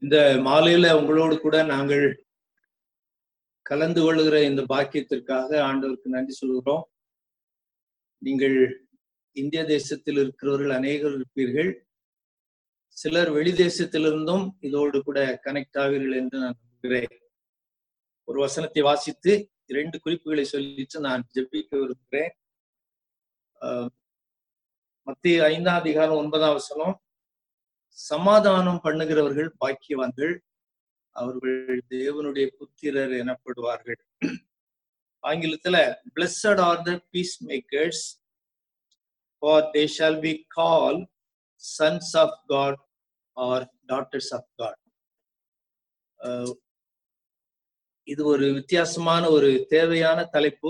இந்த மாலையில உங்களோடு கூட நாங்கள் கலந்து கொள்கிற இந்த பாக்கியத்திற்காக ஆண்டவருக்கு நன்றி சொல்கிறோம். நீங்கள் இந்திய தேசத்தில் இருக்கிறவர்கள் அநேகர் இருப்பீர்கள். சிலர் வெளி தேசத்திலிருந்தும் இதோடு கூட கனெக்ட் ஆவீர்கள் என்று நான் நம்புகிறேன். ஒரு வசனத்தை வாசித்து 2 குறிப்புகளை சொல்லிட்டு நான் ஜெபிக்க விரும்புகிறேன். மத்திய 5ஆம் அதிகாரம் 9ஆம் வசனம், சமாதானம் பண்ணுகிறவர்கள் பாக்கியவான்கள், அவர்கள் தேவனுடைய புத்திரர் எனப்படுவார்கள். ஆங்கிலத்துல blessed are the peacemakers, for they shall be called sons of God or daughters of God. இது ஒரு வித்தியாசமான ஒரு தேவையான தலைப்பு,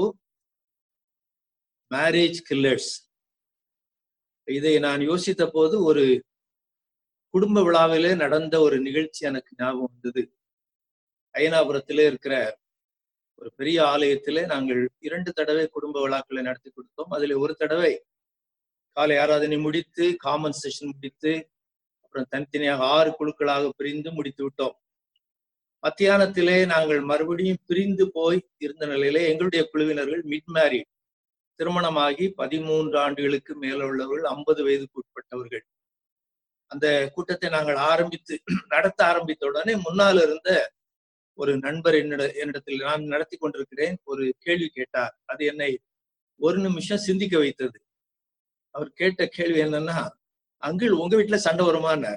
மேரேஜ் கில்லர்ஸ். இதை நான் யோசித்த போது ஒரு குடும்ப விழாவிலே நடந்த ஒரு நிகழ்ச்சி எனக்கு ஞாபகம் வந்தது. அயனாபுரத்திலே இருக்கிற ஒரு பெரிய ஆலயத்திலே நாங்கள் 2 தடவை குடும்ப விழாக்களை நடத்தி கொடுத்தோம். அதில் ஒரு தடவை காலை ஆராதனை முடித்து, காமன் செஷன் முடித்து, அப்புறம் தனித்தனியாக 6 குழுக்களாக பிரிந்து முடித்து விட்டோம். மத்தியானத்திலே நாங்கள் மறுபடியும் பிரிந்து போய் இருந்த நிலையிலே எங்களுடைய குழுவினர்கள் மிட் மேரிட், திருமணமாகி 13 ஆண்டுகளுக்கு மேல உள்ளவர்கள், 50 வயதுக்கு உட்பட்டவர்கள். அந்த கூட்டத்தை நாங்கள் நடத்த ஆரம்பித்த உடனே முன்னால் இருந்த ஒரு நண்பர் என்னிடத்தில், நான் நடத்தி கொண்டிருக்கிறேன், ஒரு கேள்வி கேட்டார். அது என்னை ஒரு நிமிஷம் சிந்திக்க வைத்தது. அவர் கேட்ட கேள்வி என்னன்னா, அங்கிள் உங்க வீட்டுல சண்டை வருமானார்.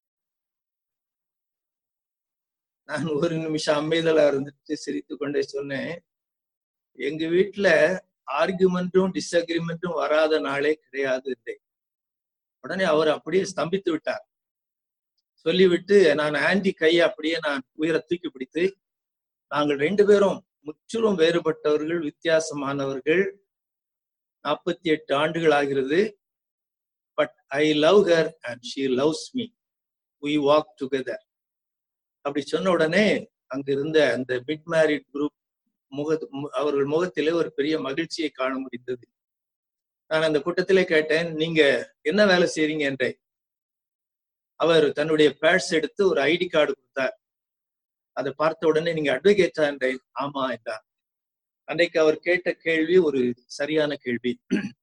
நான் ஒரு நிமிஷம் அமைதலா இருந்துட்டு சிரித்து கொண்டே சொன்னேன், எங்க வீட்டுல ஆர்குமெண்ட்டும் டிஸ்அக்ரிமெண்ட்டும் வராத நாளே கிடையாது. உடனே அவர் அப்படியே ஸ்தம்பித்து விட்டார். சொல்லிவிட்டு நான் ஆன்டி கையை அப்படியே நான் உயர தூக்கி பிடித்து, நாங்கள் 2 பேரும் முற்றிலும் வேறுபட்டவர்கள், வித்தியாசமானவர்கள், 48 ஆண்டுகள் ஆகிறது. But I love her and she loves me, we walk together. அப்படி சொன்ன உடனே அங்க இருந்த அந்த மிட் மேரிட் குரூப் அவர்கள் முகத்திலே ஒரு பெரிய மகிழ்ச்சியை காண முடிந்தது. நான் அந்த கூட்டத்திலே கேட்டேன், நீங்க என்ன வேலை செய்றீங்க என்றேன். அவர் தன்னுடைய பேட்ஸ் எடுத்து ஒரு ஐடி கார்டு கொடுத்தார். அதை பார்த்த உடனே நீங்க அட்வொகேட்டா என்றேன். ஆமா என்றார். அன்றைக்கு அவர் கேட்ட கேள்வி ஒரு சரியான கேள்வி.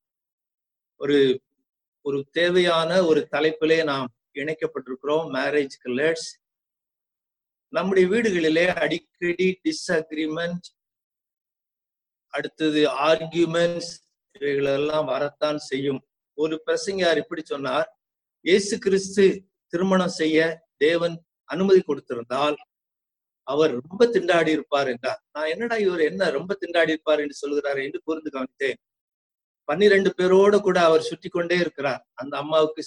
ஒரு தேவையான ஒரு தலைப்பிலே நாம் இணைக்கப்பட்டிருக்கிறோம், மேரேஜ் கில்லர்ஸ். நம்முடைய வீடுகளிலே அடிக்கடி டிஸ்அக்ரிமெண்ட், அடுத்தது ஆர்கியூமெண்ட்ஸ், இவைகளெல்லாம் வரத்தான் செய்யும். ஒரு பிரசங்கியார் இப்படி சொன்னார், இயேசு கிறிஸ்து திருமணம் செய்ய தேவன் அனுமதி கொடுத்திருந்தால் அவர் ரொம்ப திண்டாடி இருப்பார் என்றார். நான் என்னடா இவர் என்ன ரொம்ப திண்டாடி இருப்பார் என்று சொல்கிறார் என்று கூர்ந்து கவனித்தேன். 12 பேரோடு கூட அவர் சுற்றி கொண்டே இருக்கிறார். அந்த அம்மாவுக்கு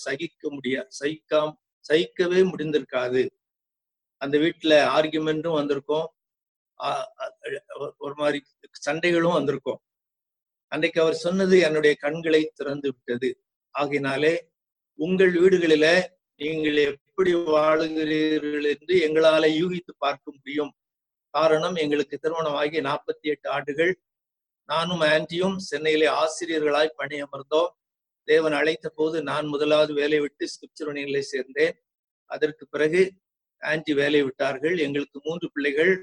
சகிக்கவே முடிந்திருக்காது. அந்த வீட்டுல ஆர்குமெண்ட்டும் வந்திருக்கும், ஒரு மாதிரி சண்டைகளும் வந்திருக்கும். அன்றைக்கு அவர் சொன்னது என்னுடைய கண்களை திறந்து விட்டது. ஆகையினாலே உங்கள் வீடுகளில நீங்கள் எப்படி வாழுகிறீர்கள் என்று எங்களால யூகித்து பார்க்க முடியும். காரணம், எங்களுக்கு திருமணமாகி 48 ஆண்டுகள். நானும் ஆன்டியும் சென்னையிலே ஆசிரியர்களாய் பணியமர்ந்தோம். தேவன் அழைத்த போது நான் முதலாவது வேலை விட்டு ஸ்கிரிப்சர் யூனியனிலே சேர்ந்தேன். அதற்கு பிறகு ஆன்டி வேலை விட்டார்கள். எங்களுக்கு 3 பிள்ளைகள்,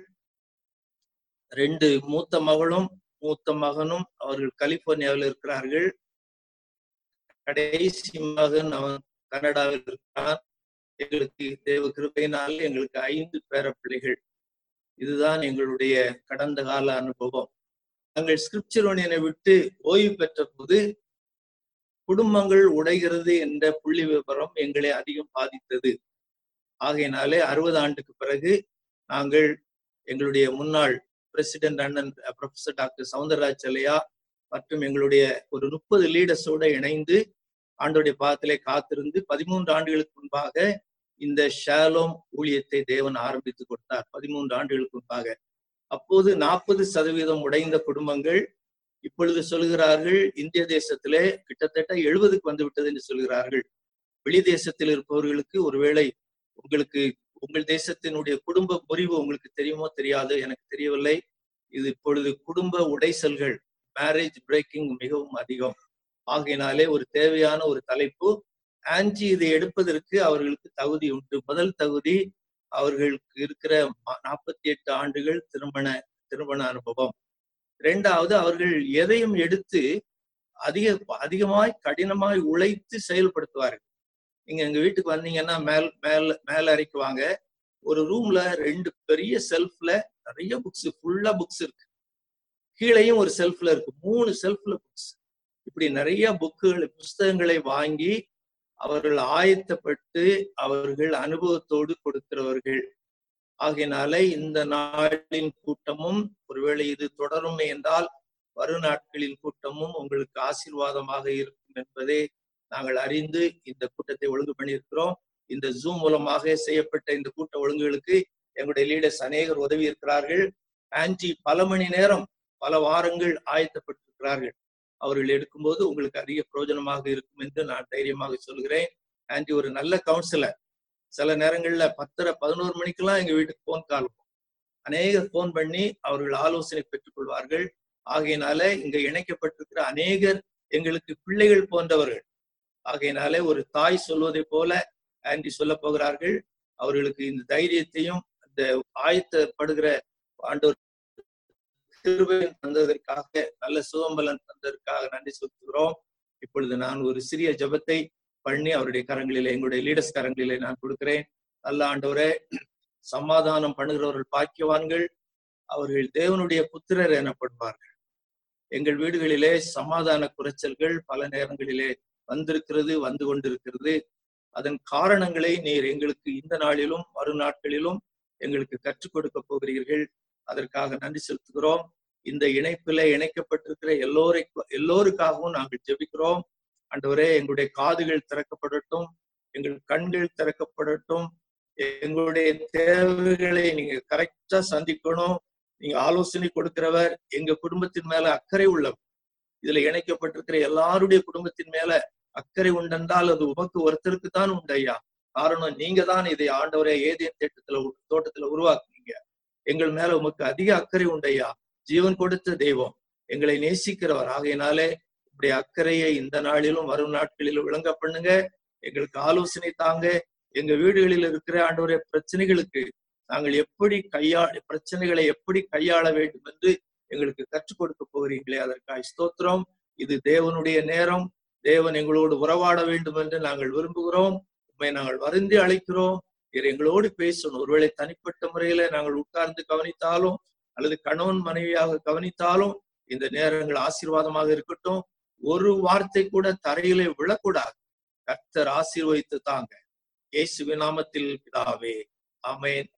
2 மூத்த மகளும் மூத்த மகனும் அவர்கள் கலிபோர்னியாவில் இருக்கிறார்கள். கடைசி மகன் அவன் கனடாவில் இருக்கிறான். எங்களுக்கு தேவ கிருபையினால் எங்களுக்கு 5 பேர பிள்ளைகள். இதுதான் எங்களுடைய கடந்த கால அனுபவம். நாங்கள் ஸ்கிரிப்சர் யூனியனை விட்டு ஓய்வு பெற்ற போது குடும்பங்கள் உடைகிறது என்ற புள்ளி விவரம் எங்களை அதிகம் பாதித்தது. ஆகையினாலே 60 ஆண்டுக்கு பிறகு நாங்கள் எங்களுடைய முன்னாள் பிரசிடென்ட் அண்ணன் ப்ரொஃபசர் டாக்டர் சவுந்தரராஜ் செல்லையா மற்றும் எங்களுடைய ஒரு 30 லீடர்ஸோட இணைந்து ஆண்டோடைய பாதத்திலே காத்திருந்து 13 ஆண்டுகளுக்கு முன்பாக இந்த ஷாலோம் ஊழியத்தை தேவன் ஆரம்பித்து கொடுத்தார். 13 ஆண்டுகளுக்கு முன்பாக. அப்போது 40% உடைந்த குடும்பங்கள் இப்பொழுது சொல்கிறார்கள், இந்திய தேசத்திலே கிட்டத்தட்ட 70க்கு வந்து விட்டது என்று சொல்கிறார்கள். வெளி தேசத்தில் இருப்பவர்களுக்கு ஒருவேளை உங்கள் தேசத்தினுடைய குடும்ப முறிவு உங்களுக்கு தெரியுமோ தெரியாது, எனக்கு தெரியவில்லை. இது இப்பொழுது குடும்ப உடைசல்கள், மேரேஜ் பிரேக்கிங் மிகவும் அதிகம். ஆகையினாலே ஒரு தேவையான ஒரு தலைப்பு. ஆன்டி இதை எடுப்பதற்கு அவர்களுக்கு தகுதி உண்டு. முதல் தகுதி, அவர்களுக்கு இருக்கிற 48 ஆண்டுகள் திருமண அனுபவம். இரண்டாவது, அவர்கள் எதையும் எடுத்து அதிகமாய் கடினமாய் உழைத்து செயல்படுத்துவார்கள். நீங்க எங்க வீட்டுக்கு வந்தீங்கன்னா மேல அறைக்கு வாங்க. ஒரு ரூம்ல 2 பெரிய செல்ஃப்ல நிறைய புக்ஸ், ஃபுல்லா புக்ஸ் இருக்கு. கீழையும் ஒரு செல்ஃப்ல இருக்கு, 3 செல்ஃப்ல புக்ஸ். இப்படி நிறைய புஸ்தகங்களை வாங்கி அவர்கள் ஆயத்தப்பட்டு அவர்கள் அனுபவத்தோடு கொடுக்கிறவர்கள். ஆகையினால இந்த நாளின் கூட்டமும், ஒருவேளை இது தொடரும் என்றால் வரும் நாட்களின் கூட்டமும் உங்களுக்கு ஆசீர்வாதமாக இருக்கும் என்பதை நாங்கள் அறிந்து இந்த கூட்டத்தை ஒழுங்கு பண்ணியிருக்கிறோம். இந்த ஜூம் மூலமாக செய்யப்பட்ட இந்த கூட்ட ஒழுங்குகளுக்கு எங்களுடைய லீடர்ஸ் அநேகர் உதவி இருக்கிறார்கள். ஆன்டி பல மணி நேரம், பல வாரங்கள் ஆயத்தப்பட்டிருக்கிறார்கள். அவர்கள் எடுக்கும்போது உங்களுக்கு அதிக பிரயோஜனமாக இருக்கும் என்று நான் தைரியமாக சொல்கிறேன். ஆன்டி ஒரு நல்ல கவுன்சிலர். சில நேரங்கள்ல 10, 11 மணிக்கெல்லாம் எங்க வீட்டுக்கு போன் கால், அநேகர் போன் பண்ணி அவர்கள் ஆலோசனை பெற்றுக் கொள்வார்கள். ஆகையினால இங்க இணைக்கப்பட்டிருக்கிற அநேகர் எங்களுக்கு பிள்ளைகள் போன்றவர்கள். ஆகையினாலே ஒரு தாய் சொல்வதை போல ஆண்டி சொல்ல போகிறார்கள். அவர்களுக்கு இந்த தைரியத்தையும் இந்த ஆயத்தப்படுகிற ஆண்டவர் கிருபை தந்ததற்காக, நல்ல சுகம்பலன் தந்ததற்காக நன்றி செலுத்துகிறோம். இப்பொழுது நான் ஒரு சிறிய ஜெபத்தை பண்ணி அவருடைய கரங்களிலே, எங்களுடைய லீடர்ஸ் கரங்களிலே நான் கொடுக்கிறேன். நல்ல ஆண்டவரே, சமாதானம் பண்ணுகிறவர்கள் பாக்கியவான்கள், அவர்கள் தேவனுடைய புத்திரர் எனப்படுவார்கள். எங்கள் வீடுகளிலே சமாதான குறைச்சல்கள் பல நேரங்களிலே வந்திருக்கிறது, வந்து கொண்டிருக்கிறது. அதன் காரணங்களை நீர் எங்களுக்கு இந்த நாளிலும் வரும் நாட்களிலும் எங்களுக்கு கற்றுக் கொடுக்க போகிறீர்கள். அதற்காக நன்றி செலுத்துகிறோம். இந்த இணைப்பில இணைக்கப்பட்டிருக்கிற எல்லோருக்காகவும் நாங்கள் ஜெபிக்கிறோம். ஆண்டவரே, எங்களுடைய காதுகள் திறக்கப்படட்டும், எங்கள் கண்கள் திறக்கப்படட்டும். எங்களுடைய தேவைகளை நீங்க கரெக்டா சந்திக்கணும். நீங்க ஆலோசனை கொடுக்கிறவர், எங்க குடும்பத்தின் மேல அக்கறை உள்ளவர். இதுல இணைக்கப்பட்டிருக்கிற எல்லாருடைய குடும்பத்தின் மேல அக்கறை உண்டென்றால் அது உமக்கு ஒருத்தருக்கு தான் உண்டு ஐயா. காரணம், நீங்க தான் இதை ஆண்டவரே ஏதேன் தோட்டத்துல உருவாக்குனீங்க. எங்கள் மேல உமக்கு அதிக அக்கறை உண்டையா. ஜீவன் கொடுத்த தெய்வம், எங்களை நேசிக்கிறவர். ஆகையினாலே இப்படி அக்கறையை இந்த நாளிலும் வரும் நாட்களிலும் விளங்க பண்ணுங்க. எங்களுக்கு ஆலோசனை தாங்க. எங்க வீடுகளில் இருக்கிற ஆண்டவரே பிரச்சனைகளுக்கு நாங்கள் பிரச்சனைகளை எப்படி கையாள வேண்டும் என்று எங்களுக்கு கற்றுக் கொடுக்க போகிறீங்களே, அதற்காக ஸ்தோத்திரம். இது தேவனுடைய நேரம். தேவன் எங்களோடு உறவாட வேண்டும் என்று நாங்கள் விரும்புகிறோம். உண்மை நாங்கள் வருந்தி அழைக்கிறோம். எங்களோடு பேசணும். ஒருவேளை தனிப்பட்ட முறையில நாங்கள் உட்கார்ந்து கவனித்தாலும் அல்லது கணவன் மனைவியாக கவனித்தாலும் இந்த நேரங்கள் ஆசீர்வாதமாக இருக்கட்டும். ஒரு வார்த்தை கூட தரையிலே விழக்கூடாது. கர்த்தர் ஆசீர்வதித்து தாங்க. இயேசுவின் நாமத்தில் பிதாவே, ஆமென்.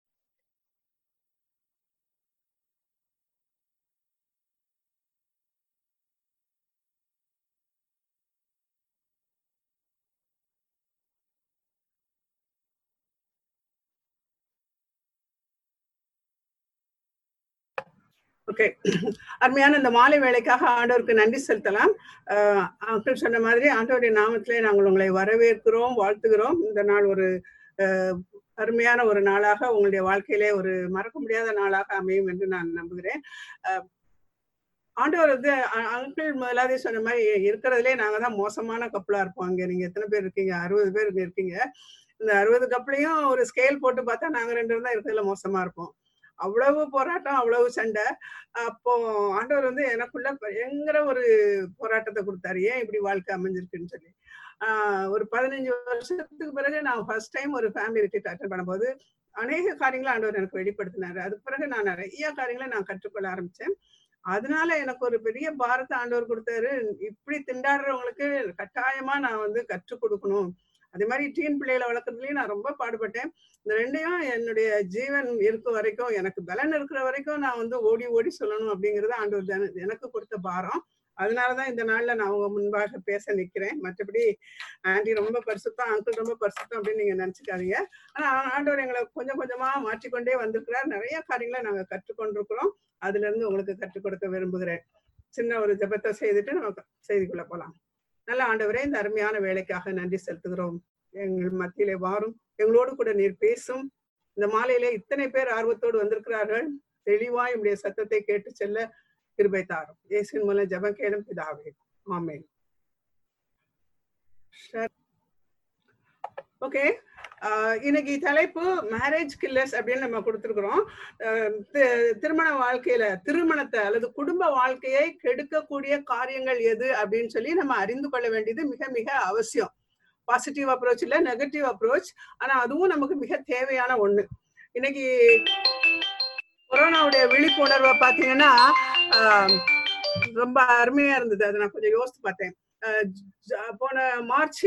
ஓகே, அருமையான இந்த மாலை வேளைக்காக ஆண்டவருக்கு நன்றி செலுத்தலாம். அங்கிள் சொன்ன மாதிரி ஆண்டவருடைய நாமத்திலே நாங்கள் உங்களை வரவேற்கிறோம், வாழ்த்துகிறோம். இந்த நாள் ஒரு அருமையான ஒரு நாளாக உங்களுடைய வாழ்க்கையிலே ஒரு மறக்க முடியாத நாளாக அமையும் என்று நான் நம்புகிறேன். ஆண்டவர் வந்து அங்கிள் முதலாவது சொன்ன மாதிரி இருக்கிறதுலே நாங்க தான் மோசமான கப்பலா இருப்போம். அங்க நீங்க எத்தனை பேர் இருக்கீங்க? 60 பேர் இருக்கீங்க. இந்த 60 கப்பலையும் ஒரு ஸ்கேல் போட்டு பார்த்தா நாங்க 2 பேரும் தான் இருக்கிறதுல மோசமா இருப்போம். அவ்வளவு போராட்டம், அவ்வளவு சண்டை. அப்போ ஆண்டவர் வந்து எனக்குள்ள பயங்கர ஒரு போராட்டத்தை கொடுத்தாரு. ஏன் இப்படி வாழ்க்கை அமைஞ்சிருக்குன்னு சொல்லி. ஒரு 15 வருஷத்துக்கு பிறகு நான் ஃபர்ஸ்ட் டைம் ஒரு ஃபேமிலி ரிட்ரீட் அட்டெண்ட் பண்ணும்போது அநேக காரியங்களை ஆண்டவர் எனக்கு வெளிப்படுத்தினாரு. அதுக்கு பிறகு நான் நிறைய காரியங்களை நான் கற்றுக்கொள்ள ஆரம்பிச்சேன். அதனால எனக்கு ஒரு பெரிய பாரத்தை ஆண்டவர் கொடுத்தாரு. இப்படி திண்டாடுறவங்களுக்கு கட்டாயமா நான் வந்து கற்றுக் கொடுக்கணும். அதே மாதிரி டீன் பிள்ளைகளை வளர்க்கறதுலயும் நான் ரொம்ப பாடுபட்டேன். இந்த ரெண்டையும் என்னுடைய ஜீவன் இருக்க வரைக்கும், எனக்கு பலன் இருக்கிற வரைக்கும் நான் வந்து ஓடி ஓடி சொல்லணும் அப்படிங்கறது ஆண்டவர் எனக்கு கொடுத்த பாரம். அதனாலதான் இந்த நாள்ல நான் உங்க முன்பாக பேச நிக்கிறேன். மற்றபடி ஆண்டி ரொம்ப பரிசுத்தம், அங்கிள் ரொம்ப பரிசுத்தம் அப்படின்னு நீங்க நினைச்சுக்காதீங்க. ஆனா ஆண்டவர் எங்களை கொஞ்சம் கொஞ்சமா மாற்றிக்கொண்டே வந்திருக்கிறார். நிறைய காரியங்களை நாங்க கற்றுக்கொண்டிருக்கிறோம். அதுல இருந்து உங்களுக்கு கற்றுக் கொடுக்க விரும்புகிறேன். சின்ன ஒரு ஜெபத்தை செய்துட்டு நம்ம செய்திக்குள்ள போலாம். நல்ல ஆண்டவரே, இந்த அருமையான வேலைக்காக நன்றி செலுத்துகிறோம். எங்கள் மத்தியிலே வாரும், எங்களோடு கூட நீர் பேசும். இந்த மாலையிலே இத்தனை பேர் ஆர்வத்தோடு வந்திருக்கிறார்கள். தெளிவாய் உடைய சத்தத்தை கேட்டு செல்ல கிருபை தாரும். இயேசுவின் மூலம் ஜெபம் கேளும் பிதாவே, ஆமென். ஓகே, இன்னைக்கு தலைப்பு மேரேஜ் கில்லர்ஸ் அப்படின்னு நம்ம கொடுத்துருக்குறோம். திருமண வாழ்க்கையில திருமணத்தை அல்லது குடும்ப வாழ்க்கையை கெடுக்கக்கூடிய காரியங்கள் எது அப்படின்னு சொல்லி நம்ம அறிந்து கொள்ள வேண்டியது மிக மிக அவசியம். பாசிட்டிவ் அப்ரோச் இல்ல, நெகட்டிவ் அப்ரோச். ஆனா அதுவும் நமக்கு மிக தேவையான ஒண்ணு. இன்னைக்கு கொரோனாவுடைய விழிப்புணர்வை பாத்தீங்கன்னா ரொம்ப அருமையா இருந்தது. அதை நான் கொஞ்சம் யோசித்து பார்த்தேன். போன மார்ச்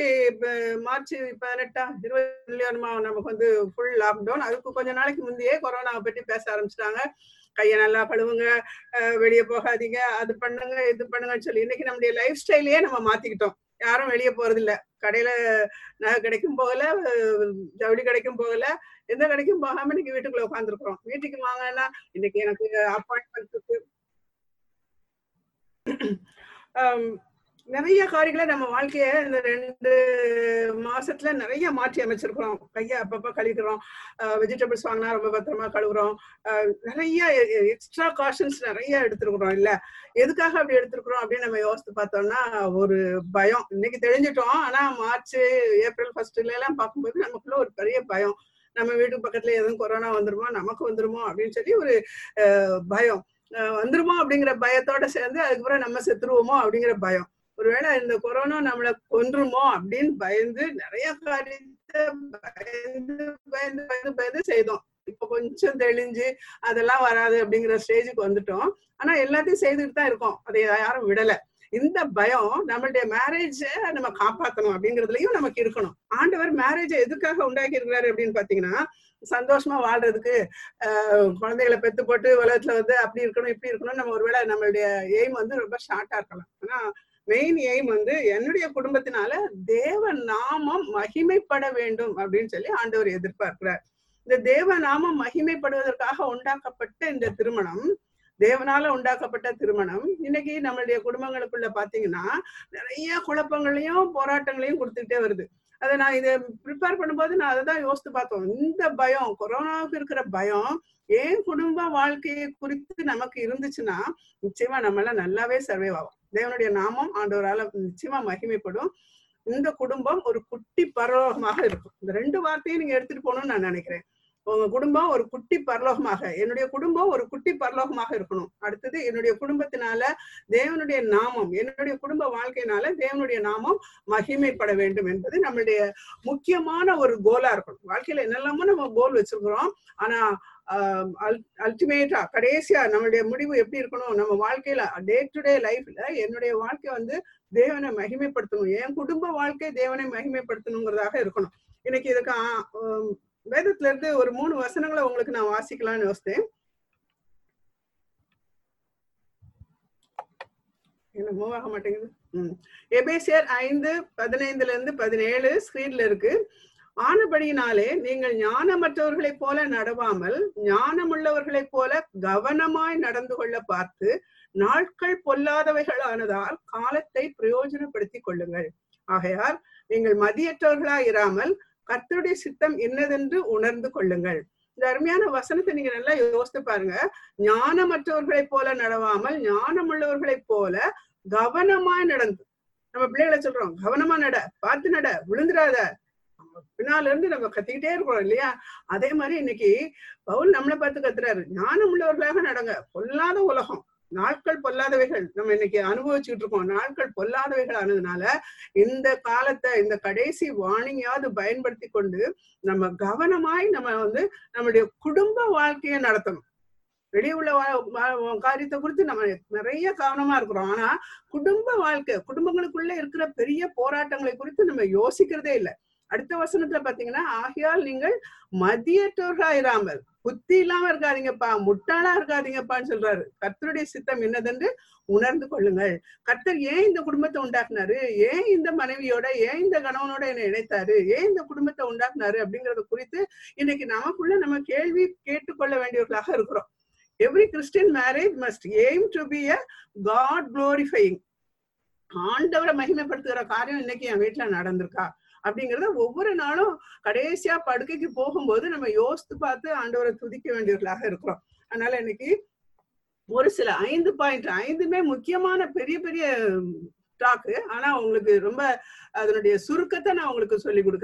18 நமக்கு வந்து ஃபுல் லாக்டவுன். அதுக்கு கொஞ்ச நாளைக்கு முந்தையே கொரோனாவை பற்றி பேச ஆரம்பிச்சிட்டாங்க. கையை நல்லா கழுவுங்க, வெளியே போகாதீங்க, அது பண்ணுங்க இது பண்ணுங்கன்னு சொல்லி இன்னைக்கு நம்முடைய லைஃப் ஸ்டைலையே நம்ம மாத்திக்கிட்டோம். யாரும் வெளியே போறது இல்ல. கடையில நகை கடைக்கும் போகல, ஜவுளி கடைக்கும் போகல, எந்த கடைக்கும் போகாம இன்னைக்கு வீட்டுக்குள்ள உட்காந்துருக்கிறோம். வீட்டுக்கு வாங்கன்னா இன்னைக்கு எனக்கு அப்பாயின்மெண்ட் நிறைய காரியங்களை நம்ம வாழ்க்கைய இந்த 2 மாசத்துல நிறைய மாற்றி அமைச்சிருக்கிறோம். கையை அப்பப்ப கழுவிக்கிறோம், வெஜிடபிள்ஸ் வாங்கினா ரொம்ப பத்திரமா கழுவுறோம், நிறைய எக்ஸ்ட்ரா காஷன்ஸ் நிறைய எடுத்திருக்கிறோம். இல்ல எதுக்காக அப்படி எடுத்திருக்கிறோம் அப்படின்னு நம்ம யோசித்து பார்த்தோம்னா ஒரு பயம். இன்னைக்கு தெரிஞ்சிட்டோம், ஆனா மார்ச் ஏப்ரல் 1 எல்லாம் பார்க்கும்போது நமக்குள்ள ஒரு பெரிய பயம். நம்ம வீட்டுக்கு பக்கத்துல எதுவும் கொரோனா வந்துருமோ, நமக்கு வந்துருமோ அப்படின்னு சொல்லி ஒரு பயம் வந்துருமோ அப்படிங்கிற பயத்தோட சேர்ந்து அதுக்கப்புறம் நம்ம செத்துருவோமோ அப்படிங்கிற பயம். ஒருவேளை இந்த கொரோனா நம்மளை கொன்றுமோ அப்படின்னு பயந்து நிறைய காரியத்தை பயந்து செய்தோம். இப்ப கொஞ்சம் தெளிஞ்சு அதெல்லாம் வராது அப்படிங்கிற ஸ்டேஜுக்கு வந்துட்டோம். ஆனா எல்லாத்தையும் செய்துட்டு தான் இருக்கோம், அதை யாரும் விடல. இந்த பயம் நம்மளுடைய மேரேஜ நம்ம காப்பாற்றணும் அப்படிங்கிறதுலயும் நமக்கு இருக்கணும். ஆண்டவர் மேரேஜை எதுக்காக உண்டாக்கி இருக்கிறாரு அப்படின்னு பாத்தீங்கன்னா, சந்தோஷமா வாழ்றதுக்கு, குழந்தைகளை பெத்து போட்டு உலகத்துல வந்து அப்படி இருக்கணும் இப்படி இருக்கணும். நம்ம ஒருவேளை நம்மளுடைய எய்ம் வந்து ரொம்ப ஷார்ட்டா இருக்கலாம். ஆனா மெயின் எய்ம் வந்து என்னுடைய குடும்பத்தினால தேவ நாமம் மகிமைப்பட வேண்டும் அப்படின்னு சொல்லி ஆண்டவர் எதிர்பார்க்கிறார். இந்த தேவ நாமம் மகிமைப்படுவதற்காக உண்டாக்கப்பட்ட இந்த திருமணம், தேவனால உண்டாக்கப்பட்ட திருமணம் இன்னைக்கு நம்மளுடைய குடும்பங்களுக்குள்ள பாத்தீங்கன்னா நிறைய குழப்பங்களையும் போராட்டங்களையும் கொடுத்துக்கிட்டே வருது. அதை நான் இதை ப்ரிப்பேர் பண்ணும்போது நான் அதை தான் யோசித்து பார்த்தோம். இந்த பயம், கொரோனாவுக்கு இருக்கிற பயம் ஏன் குடும்ப வாழ்க்கையை குறித்து நமக்கு இருந்துச்சுன்னா நிச்சயமா நம்மளால நல்லாவே சர்வைவ் ஆகும். தேவனுடைய நாமம் ஆண்டவரால நிச்சயமா மகிமைப்படும். இந்த குடும்பம் ஒரு குட்டி பரலோகமாக இருக்கும். இந்த 2 வார்த்தையும் நீங்க எடுத்துட்டு போகணும்னு நான் நினைக்கிறேன். உங்க குடும்பம் ஒரு குட்டி பரலோகமாக, என்னுடைய குடும்பம் ஒரு குட்டி பரலோகமாக இருக்கணும். அடுத்தது என்னுடைய குடும்பத்தினால தேவனுடைய நாமம், என்னுடைய குடும்ப வாழ்க்கையினால தேவனுடைய நாமம் மகிமைப்பட வேண்டும் என்பது நம்மளுடைய முக்கியமான ஒரு கோலா இருக்கணும். வாழ்க்கையில என்னெல்லாமோ நம்ம கோல் வச்சிருக்கிறோம். ஆனா அல்டிமேட்டா கடைசியா நம்மளுடைய முடிவு எப்படி இருக்கணும்? நம்ம வாழ்க்கையில டே டு டே லைஃப்ல என்னுடைய வாழ்க்கை வந்து தேவனை மகிமைப்படுத்தணும், என் குடும்ப வாழ்க்கை தேவனை மகிமைப்படுத்தணுங்கிறதாக இருக்கணும். இன்னைக்கு இதுக்கு வேதத்துல இருந்து ஒரு 3 வசனங்களை உங்களுக்கு நான் வாசிக்கலாம்னு யோசித்தேன். என்ன மூவ் ஆக மாட்டேங்குது. எபேசியர் 5:15-17 ஸ்கிரீன்ல இருக்கு. ஆனபடியினாலே நீங்கள் ஞானமற்றவர்களைப் போல நடவாமல் ஞானமுள்ளவர்களைப் போல கவனமாய் நடந்து கொள்ள பார்த்து நாட்கள் பொல்லாதவைகளானதால் காலத்தை பிரயோஜனப்படுத்திக் கொள்ளுங்கள். ஆகையால் நீங்கள் மதியற்றவர்களாய் இராமல் கர்த்தருடைய சித்தம் என்னதென்று உணர்ந்து கொள்ளுங்கள். இந்த அருமையான வசனத்தை நீங்க நல்லா யோசித்து பாருங்க. ஞானமற்றவர்களைப் போல நடவாமல் ஞானமுள்ளவர்களைப் போல கவனமாய் நடந்து, நம்ம பிள்ளைகளை சொல்றோம் கவனமா நட, பார்த்து நட, விழுந்துடாத, பின்னால இருந்து நம்ம கத்திக்கிட்டே இருக்கிறோம் இல்லையா? அதே மாதிரி இன்னைக்கு பவுல் நம்மளை பார்த்து கத்துறாரு, ஞானம் உள்ளவர்களாக நடங்க, பொல்லாத உலகம், நாட்கள் பொல்லாதவைகள் நம்ம இன்னைக்கு அனுபவிச்சுட்டு இருக்கோம். நாட்கள் பொல்லாதவைகள் ஆனதுனால இந்த காலத்தை, இந்த கடைசி வார்னிங்காவது பயன்படுத்தி கொண்டு நம்ம கவனமாய் நம்ம வந்து நம்மளுடைய குடும்ப வாழ்க்கையை நடத்தணும். வெளியே உள்ள காரியத்தை குறித்து நம்ம நிறைய கவனமா இருக்கிறோம். ஆனா குடும்ப வாழ்க்கை, குடும்பங்களுக்குள்ள இருக்கிற பெரிய போராட்டங்களை குறித்து நம்ம யோசிக்கிறதே இல்லை. அடுத்த வசனத்துல பாத்தீங்கன்னா, ஆகையால் நீங்கள் மதியற்றவர்களாயிராமல், புத்தி இல்லாம இருக்காதீங்கப்பா, முட்டாளா இருக்காதீங்கப்பான்னு சொல்றாரு. கர்த்தருடைய சித்தம் என்னதென்று உணர்ந்து கொள்ளுங்கள். கர்த்தர் ஏன் இந்த குடும்பத்தை உண்டாக்குனாரு, ஏன் இந்த மனைவியோட, ஏன் இந்த கணவனோட என்னை இணைத்தாரு, ஏன் இந்த குடும்பத்தை உண்டாக்குனாரு அப்படிங்கறத குறித்து இன்னைக்கு நமக்குள்ள நம்ம கேள்வி கேட்டுக்கொள்ள வேண்டியவர்களாக இருக்கிறோம். Every Christian marriage must aim to be a God glorifying. ஆண்டவரை மகிமைப்படுத்துகிற காரியம் இன்னைக்கு என் வீட்டுல நடந்திருக்கா அப்படிங்கறத ஒவ்வொரு நாளும் கடைசியா படுக்கைக்கு போகும்போது நம்ம யோசித்து பார்த்து ஆண்டவரை துதிக்க வேண்டியவர்களாக இருக்கிறோம். அதனால இன்னைக்கு ஒரு சில 5 பாயிண்ட், 5மே முக்கியமான பெரிய பெரிய டாக்கு. ஆனா உங்களுக்கு ரொம்ப அதனுடைய சுருக்கத்தை நான் உங்களுக்கு சொல்லி கொடுக்குறேன்.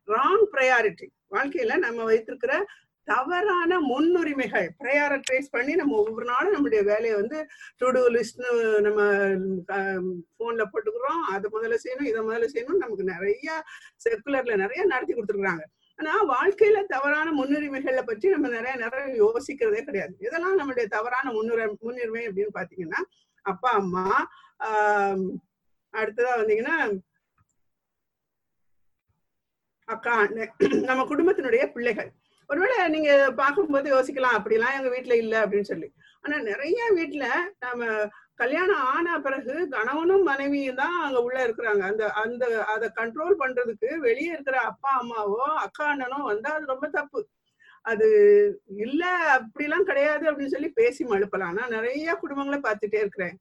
Wrong priority. வாழ்க்கையில நம்ம வைத்திருக்கிற தவறான முன்னுரிமைகள் ப்ரையாரிட்டைஸ் பண்ணி நம்ம ஒவ்வொரு நாளும் நம்மளுடைய வேலையை வந்து டு டூ லிஸ்ட்னு நம்ம போன்ல போட்டுக்கிறோம். அதை முதல்ல செய்யணும், இதை முதல்ல செய்யணும். நமக்கு நிறைய செக்குலர்ல நிறைய நடத்தி கொடுத்துருக்காங்க. ஆனா வாழ்க்கையில தவறான முன்னுரிமைகளை பற்றி நம்ம நிறைய யோசிக்கிறதே கிடையாது. இதெல்லாம் நம்மளுடைய தவறான முன்னுரிமை அப்படின்னு பாத்தீங்கன்னா, அப்பா அம்மா, அடுத்ததா வந்தீங்கன்னா அக்கா அண்ணன், நம்ம குடும்பத்தினுடைய பிள்ளைகள். ஒருவேளை நீங்க பார்க்கும்போது யோசிக்கலாம், அப்படிலாம் எங்க வீட்டுல இல்ல அப்படின்னு சொல்லி. ஆனா நிறைய வீட்டுல நம்ம கல்யாணம் ஆன பிறகு கணவனும் மனைவியும் தான் அங்க உள்ள இருக்கிறாங்க. அதை கண்ட்ரோல் பண்றதுக்கு வெளியே இருக்கிற அப்பா அம்மாவோ அக்கா அண்ணனோ வந்தா அது ரொம்ப தப்பு. அது இல்ல அப்படிலாம் கிடையாது அப்படின்னு சொல்லி பேசி மழுப்பலாம். நான் நிறைய குடும்பங்களை பார்த்துட்டே இருக்கிறேன்.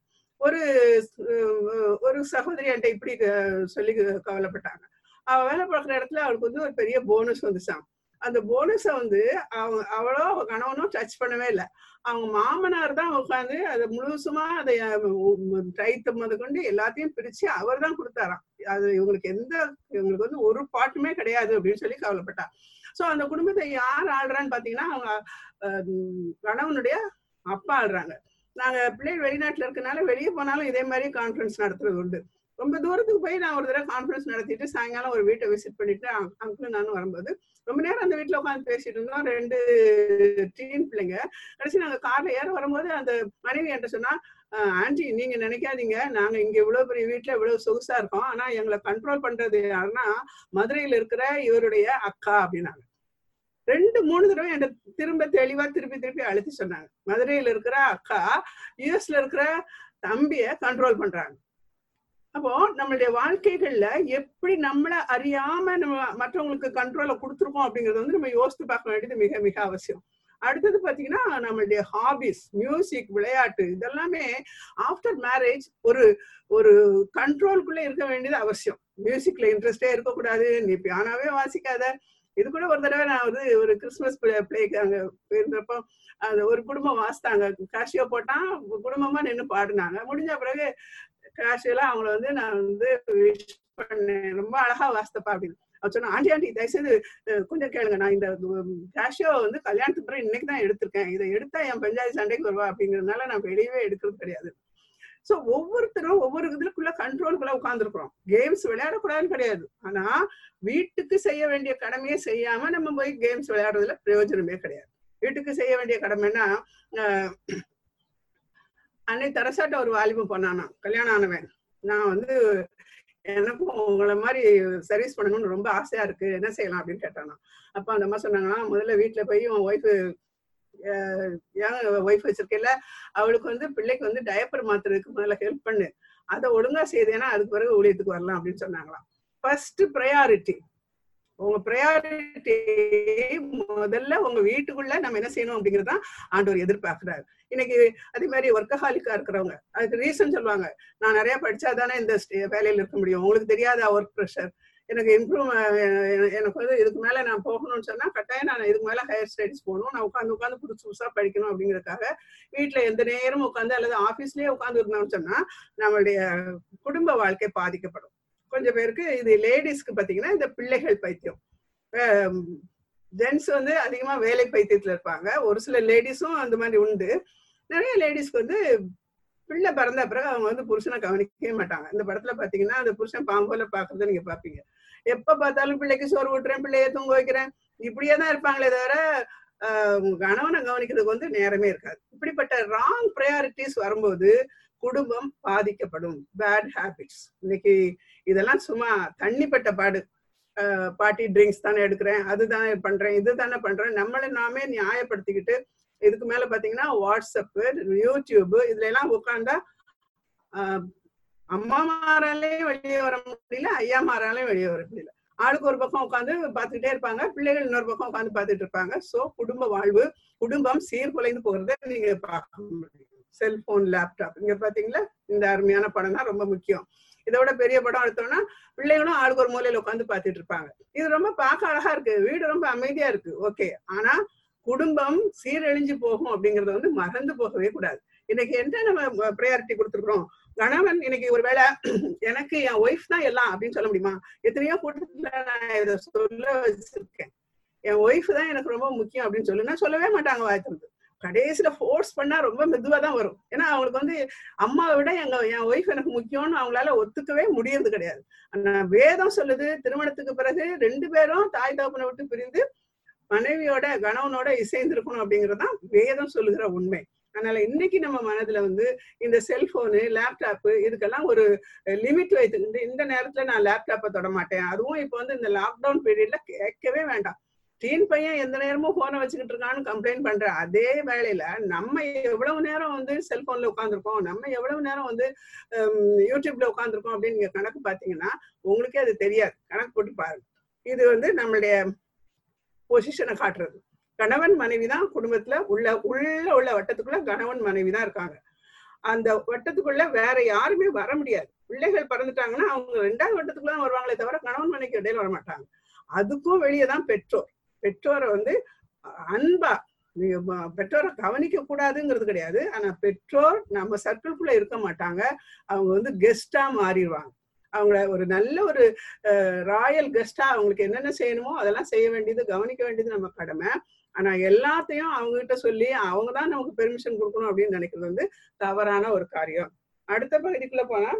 ஒரு சகோதரி என்கிட்ட இப்படி சொல்லி கவலைப்பட்டாங்க. அவ வேலை பார்க்குற இடத்துல அவளுக்கு வந்து ஒரு பெரிய போனஸ் வந்துச்சான். அந்த போனஸ வந்து அவளோ கணவனோ டச் பண்ணவே இல்லை. அவங்க மாமனார் தான் உட்காந்து அதை முழுசுமா அதை டைத்த முத கொண்டு எல்லாத்தையும் பிரிச்சு அவர் தான் கொடுத்தாராம். அது இவங்களுக்கு வந்து ஒரு பாட்டுமே கிடையாது அப்படின்னு சொல்லி கவலைப்பட்டா. சோ அந்த குடும்பத்தை யார் ஆள்றான்னு பாத்தீங்கன்னா அவங்க கணவனுடைய அப்பா ஆள்றாங்க. நாங்க பிள்ளைகள் வெளிநாட்டுல இருக்கனால வெளியே போனாலும் இதே மாதிரி கான்ஃபரன்ஸ் நடத்துறது உண்டு. ரொம்ப தூரத்துக்கு போய் நான் ஒரு தடவை கான்ஃபரன்ஸ் நடத்திட்டு சாயங்காலம் ஒரு வீட்டை விசிட் பண்ணிட்டு அங்கிள் நானும் வரும்போது ரொம்ப நேரம் அந்த வீட்டுல உட்காந்து பேசிட்டு இருந்தோம். 2 டீன் பிள்ளைங்க. கடைசி நாங்க கார்ல ஏற வரும்போது அந்த மனைவி என்கிட்ட சொன்னா, ஆண்டி நீங்க நினைக்காதீங்க, நாங்க இங்க இவ்வளவு பெரிய வீட்டுல இவ்வளவு சொகுசா இருக்கோம், ஆனா எங்களை கண்ட்ரோல் பண்றது யாருன்னா மதுரையில இருக்கிற இவருடைய அக்கா அப்படின்னாங்க. 2-3 தடவை என்கிட்ட திரும்ப தெளிவா திருப்பி அழுத்தி சொன்னாங்க. மதுரையில இருக்கிற அக்கா யுஎஸ்ல இருக்கிற தம்பிய கண்ட்ரோல் பண்றாங்க. அப்போ நம்மளுடைய வாழ்க்கைகள்ல எப்படி நம்மள அறியாம நம்ம மற்றவங்களுக்கு கண்ட்ரோலை கொடுத்துருக்கோம் அப்படிங்கறது வந்து நம்ம யோசித்து பார்க்க வேண்டியது மிக மிக அவசியம். அடுத்தது பாத்தீங்கன்னா நம்மளுடைய ஹாபிஸ், மியூசிக், விளையாட்டு, இதெல்லாமே ஆஃப்டர் மேரேஜ் ஒரு கண்ட்ரோலுக்குள்ள இருக்க வேண்டியது அவசியம். மியூசிக்ல இன்ட்ரெஸ்டே இருக்கக்கூடாது, நீ பியானோவே வாசிக்காத. இது கூட ஒரு தடவை நான் வந்து ஒரு கிறிஸ்துமஸ் பிளேக்கு அங்க போயிருந்தப்போ அந்த ஒரு குடும்பம் வாசித்தாங்க. காஷியோ போட்டான், குடும்பமா நின்று பாடினாங்க. முடிஞ்ச பிறகு காஷியெல்லாம் அவங்கள வந்து நான் வந்து விஷ் பண்ணேன், ரொம்ப அழகா வாசித்தப்பா அப்படின்னு. அவர் சொன்னா, ஆண்டி தயவுசெய்து கொஞ்சம் கேளுங்க, நான் இந்த காஷியோ வந்து கல்யாணத்துக்கு பிறகு இன்னைக்கு தான் எடுத்திருக்கேன், இதை எடுத்தா என் பஞ்சாயத்து சண்டைக்கு வருவா அப்படிங்கிறதுனால நான் வெளியவே எடுக்கிறது கிடையாது. சோ ஒவ்வொருத்தரும் ஒவ்வொரு இதுக்குள்ள கண்ட்ரோலுக்குள்ள உட்கார்ந்துருக்கிறோம். கேம்ஸ் விளையாடக்கூடாதுன்னு கிடையாது, ஆனா வீட்டுக்கு செய்ய வேண்டிய கடமையை செய்யாம நம்ம போய் கேம்ஸ் விளையாடுறதுல பிரயோஜனமே கிடையாது. வீட்டுக்கு செய்ய வேண்டிய கடமைன்னா, அன்னை தரசாட்ட ஒரு வாலிபம் பண்ணானா, கல்யாணம் ஆனவன், நான் வந்து எனக்கும் உங்களை மாதிரி சர்வீஸ் பண்ணணும்னு ரொம்ப ஆசையா இருக்கு, என்ன செய்யலாம் அப்படின்னு கேட்டானா. அப்ப அந்த அம்மா சொன்னாங்கன்னா, முதல்ல வீட்டுல போய் உன் ஒய்ஃபு ஒய்ஃப் வச்சிருக்கல, அவளுக்கு வந்து பிள்ளைக்கு வந்து டயப்பர் மாத்துறதுக்கு முதல்ல ஹெல்ப் பண்ணு, அதை ஒழுங்கா செய்தேன்னா அதுக்கு பிறகு ஊழியத்துக்கு வரலாம் அப்படின்னு சொன்னாங்களாம். ஃபர்ஸ்ட் ப்ரையாரிட்டி, உங்க ப்ரையாரிட்டி முதல்ல உங்க வீட்டுக்குள்ள நம்ம என்ன செய்யணும் அப்படிங்கறதான் ஆண்டவர் எதிர்பார்க்கிறாரு. இன்னைக்கு அதே மாதிரி ஒர்க்கஹாலிக்கா இருக்கிறவங்க அதுக்கு ரீசன் சொல்லுவாங்க, நான் நிறைய படிச்சாதானே இந்த வேலையில இருக்க முடியும், உங்களுக்கு தெரியாத ஒர்க் ப்ரெஷர், எனக்கு எனக்கு வந்து இதுக்கு மேல நான் போகணும்னு சொன்னா கட்டாயம் நான் இதுக்கு மேல ஹையர் ஸ்டடிஸ் போகணும், நான் உட்காந்து புதுசா படிக்கணும் அப்படிங்கறதுக்காக வீட்டுல எந்த நேரமும் உட்காந்து அல்லது ஆபீஸ்லயே உட்காந்து இருந்தோம்னு சொன்னா நம்மளுடைய குடும்ப வாழ்க்கை பாதிக்கப்படும். கொஞ்சம் பேருக்கு இது லேடிஸ்க்கு பாத்தீங்கன்னா இந்த பிள்ளைகள் பைத்தியம். ஜென்ட்ஸ் வந்து அதிகமா வேலை பைத்தியத்துல இருப்பாங்க, ஒரு சில லேடிஸும் அந்த மாதிரி உண்டு. நிறைய லேடிஸ்க்கு வந்து பிள்ளை பிறந்த பிறகு அவங்க வந்து புருஷனை கவனிக்கவே மாட்டாங்க. இந்த படத்துல பாத்தீங்கன்னா அந்த புருஷன் பாம்போல பாக்குறத நீங்க பாப்பீங்க. எப்ப பார்த்தாலும் பிள்ளைக்கு சோறு ஊட்டுறேன், பிள்ளைய தூங்க வைக்கிறேன், இப்படியே தான் இருப்பாங்களே தவிர கணவனை கவனிக்கிறதுக்கு வந்து நேரமே இருக்காது. இப்படிப்பட்ட ராங் ப்ரையாரிட்டிஸ் வரும்போது குடும்பம் பாதிக்கப்படும். பேட் ஹேபிட்ஸ், இன்னைக்கு இதெல்லாம் சும்மா தண்ணிப்பட்ட பாடு. பார்ட்டி ட்ரிங்க்ஸ் தானே எடுக்கிறேன், அதுதானே பண்றேன், இதுதானே பண்றேன், நம்மளை நாமே நியாயப்படுத்திக்கிட்டு இதுக்கு மேல பாத்தீங்கன்னா வாட்ஸ்அப், யூடியூப், இதுல எல்லாம் உட்காந்தா அம்மா மாராலையும் வெளியே வர முடியல, ஐயா மாராலையும் வெளியே வர முடியல. ஆளுக்கு ஒரு பக்கம் உட்காந்து பார்த்துக்கிட்டே இருப்பாங்க, பிள்ளைகள் இன்னொரு பக்கம் உட்காந்து பார்த்துட்டு இருப்பாங்க. சோ குடும்ப வாழ்வு, குடும்பம் சீர்குலைந்து போகிறத நீங்க பார்க்க முடியும். செல்போன், லேப்டாப், இங்க பாத்தீங்களா இந்த அருமையான படம் தான் ரொம்ப முக்கியம். இதோட பெரிய படம் எடுத்தோம்னா பிள்ளைகளும் ஆளுக்கு ஒரு மூலையில உட்காந்து பார்த்துட்டு இருப்பாங்க. இது ரொம்ப பார்க்க அழகா இருக்கு, வீடு ரொம்ப அமைதியா இருக்கு, ஓகே. ஆனா குடும்பம் சீரழிஞ்சு போகும் அப்படிங்கறத வந்து மறந்து போகவே கூடாது. இன்னைக்கு என்ன நம்ம ப்ரையாரிட்டி கொடுத்துருக்கோம்? கணவன் இன்னைக்கு ஒருவேளை எனக்கு என் ஒய்ஃப் தான் எல்லாம் அப்படின்னு சொல்ல முடியுமா? எத்தனையோ கூட்டத்துல நான் இதை சொல்ல வச்சிருக்கேன், என் ஒய்ஃப் தான் எனக்கு ரொம்ப முக்கியம் அப்படின்னு சொல்லுன்னா சொல்லவே மாட்டாங்க வாய்த்திருந்து. கடைசியில ஃபோர்ஸ் பண்ணா ரொம்ப மெதுவா தான் வரும். ஏன்னா அவங்களுக்கு வந்து அம்மாவை விட என் ஒய்ஃப் எனக்கு முக்கியம்னு அவங்களால ஒத்துக்கவே முடியறது கிடையாது. ஆனா வேதம் சொல்லுது, திருமணத்துக்கு பிறகு 2 பேரும் தாய் தகப்பனை விட்டு பிரிந்து மனைவியோட கணவனோட இசைந்திருக்கணும் அப்படிங்கறதுதான் வேதம் சொல்லுகிற உண்மை. அதனால இன்னைக்கு நம்ம மனதுல வந்து இந்த செல்போனு, லேப்டாப்பு இதுக்கெல்லாம் ஒரு லிமிட் வைத்துக்கிட்டு இந்த நேரத்துல நான் லேப்டாப்பை தொட மாட்டேன். அதுவும் இப்ப வந்து இந்த லாக்டவுன் பீரியட்ல கேட்கவே வேண்டாம். டீன் பையன் எந்த நேரமும் போனை வச்சுக்கிட்டு இருக்கான்னு கம்ப்ளைண்ட் பண்ற அதே வேளையில நம்ம எவ்வளவு நேரம் வந்து செல்போன்ல உட்காந்துருக்கோம், நம்ம எவ்வளவு நேரம் வந்து யூடியூப்ல உட்காந்துருக்கோம் அப்படின்னு நீங்க கணக்கு பாத்தீங்கன்னா உங்களுக்கே அது தெரியாது. கணக்கு போட்டு பாருங்க. இது வந்து நம்மளுடைய பொசிஷனை காட்டுறது. கணவன் மனைவி தான் குடும்பத்துல உள்ள வட்டத்துக்குள்ள கணவன் மனைவி தான் இருக்காங்க. அந்த வட்டத்துக்குள்ள வேற யாருமே வர முடியாது. பிள்ளைகள் பிறந்துட்டாங்கன்னா அவங்க 2வது வட்டத்துக்குள்ள தான் வருவாங்களே தவிர கணவன் மனைவிக்கு இடையில வர மாட்டாங்க. அதுக்கும் வெளியே தான் பெற்றோர். பெற்றோரை வந்து அன்பா, பெற்றோரை கவனிக்க கூடாதுங்கிறது கிடையாது. ஆனா பெற்றோர் நம்ம சர்க்கிள்குள்ள இருக்க மாட்டாங்க. அவங்க வந்து கெஸ்டா மாறிடுவாங்க. அவங்கள ஒரு நல்ல ஒரு ராயல் கெஸ்டா அவங்களுக்கு என்னென்ன செய்யணுமோ அதெல்லாம் செய்ய வேண்டியது, கவனிக்க வேண்டியது நம்ம கடமை. ஆனா எல்லாத்தையும் அவங்க கிட்ட சொல்லி அவங்கதான் நமக்கு பெர்மிஷன் கொடுக்கணும் அப்படின்னு நினைக்கிறது வந்து தவறான ஒரு காரியம். அடுத்த பகுதிக்குள்ள போனா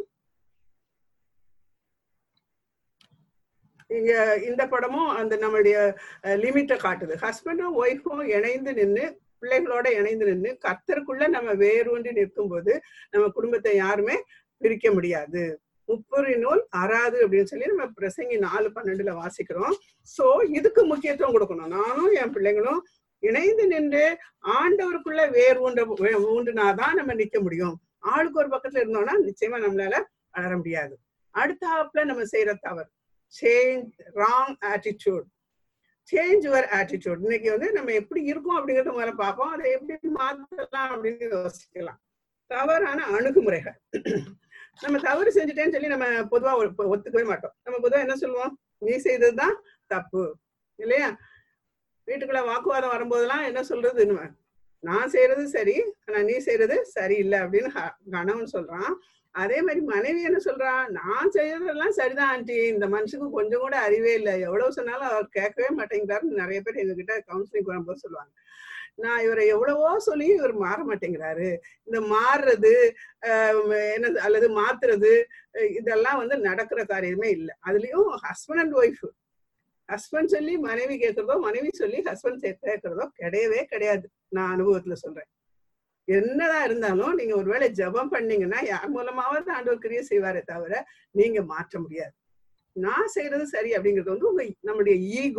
இங்க இந்த படமும் அந்த நம்மளுடைய லிமிட்டை காட்டுது. ஹஸ்பண்டும் ஒய்ஃபும் இணைந்து நின்று, பிள்ளைகளோட இணைந்து நின்று கர்த்தருக்குள்ள நம்ம வேரூன்றி நிற்கும் போது நம்ம குடும்பத்தை யாருமே பிரிக்க முடியாது. முப்புரி நூல் அறாது அப்படின்னு சொல்லி நம்ம பிரசங்கி 4:12 வாசிக்கிறோம். சோ இதுக்கு முக்கியத்துவம் கொடுக்கணும். நானும் என் பிள்ளைங்களும் இணைந்து நின்று ஆண்டவருக்குள்ள ஊன்றுனாதான் நம்ம நிக்க முடியும். ஆளுக்கு ஒரு பக்கத்துல இருந்தோம்னா நிச்சயமா நம்மளால வளர முடியாது. அடுத்தாப்புல நம்ம செய்யற தவறு change wrong attitude. Change your attitude. இன்னைக்கு வந்து நம்ம எப்படி இருக்கோம் அப்படிங்கறத முதல்ல பார்ப்போம். அதை எப்படி மாற்றலாம் அப்படின்னு யோசிக்கலாம். தவறான அணுகுமுறைகள். நம்ம தவறு செஞ்சுட்டேன்னு சொல்லி நம்ம பொதுவா ஒத்துக்கவே மாட்டோம். நம்ம பொதுவா என்ன சொல்லுவோம்? நீ செய்ததுதான் தப்பு இல்லையா? வீட்டுக்குள்ள வாக்குவாதம் வரும்போதெல்லாம் என்ன சொல்றது? நான் செய்யறது சரி, ஆனா நீ செய்யறது சரியில்லை அப்படின்னு கணவன் சொல்றான். அதே மாதிரி மனைவி என்ன சொல்றா? நான் செய்யறதெல்லாம் சரிதான் ஆண்டி, இந்த மனுஷனுக்கு கொஞ்சம் கூட அறிவே இல்லை, எவ்வளவு சொன்னாலும் அவர் கேட்கவே மாட்டேங்கிறாருன்னு நிறைய பேர் எங்ககிட்ட கவுன்சிலிங் வரும்போது சொல்லுவாங்க. நான் இவரை எவ்வளவோ சொல்லி இவர் மாற மாட்டேங்கிறாரு. இந்த மாறுறது என்ன அல்லது மாத்துறது இதெல்லாம் வந்து நடக்கிற காரியமே இல்லை. அதுலயும் ஹஸ்பண்ட் அண்ட் ஒய்ஃப், ஹஸ்பண்ட் சொல்லி மனைவி கேட்கறதோ, மனைவி சொல்லி ஹஸ்பண்ட் கேட்கறதோ கிடையவே கிடையாது. நான் அனுபவத்துல சொல்றேன். என்னதான் இருந்தாலும் நீங்க ஒருவேளை ஜெபம் பண்ணீங்கன்னா யார் மூலமாவது ஆண்டவர் கிரியை செய்வாரே தவிர நீங்க மாற்ற முடியாது. நான் செய்யறது சரி அப்படிங்கிறது வந்து நம்முடைய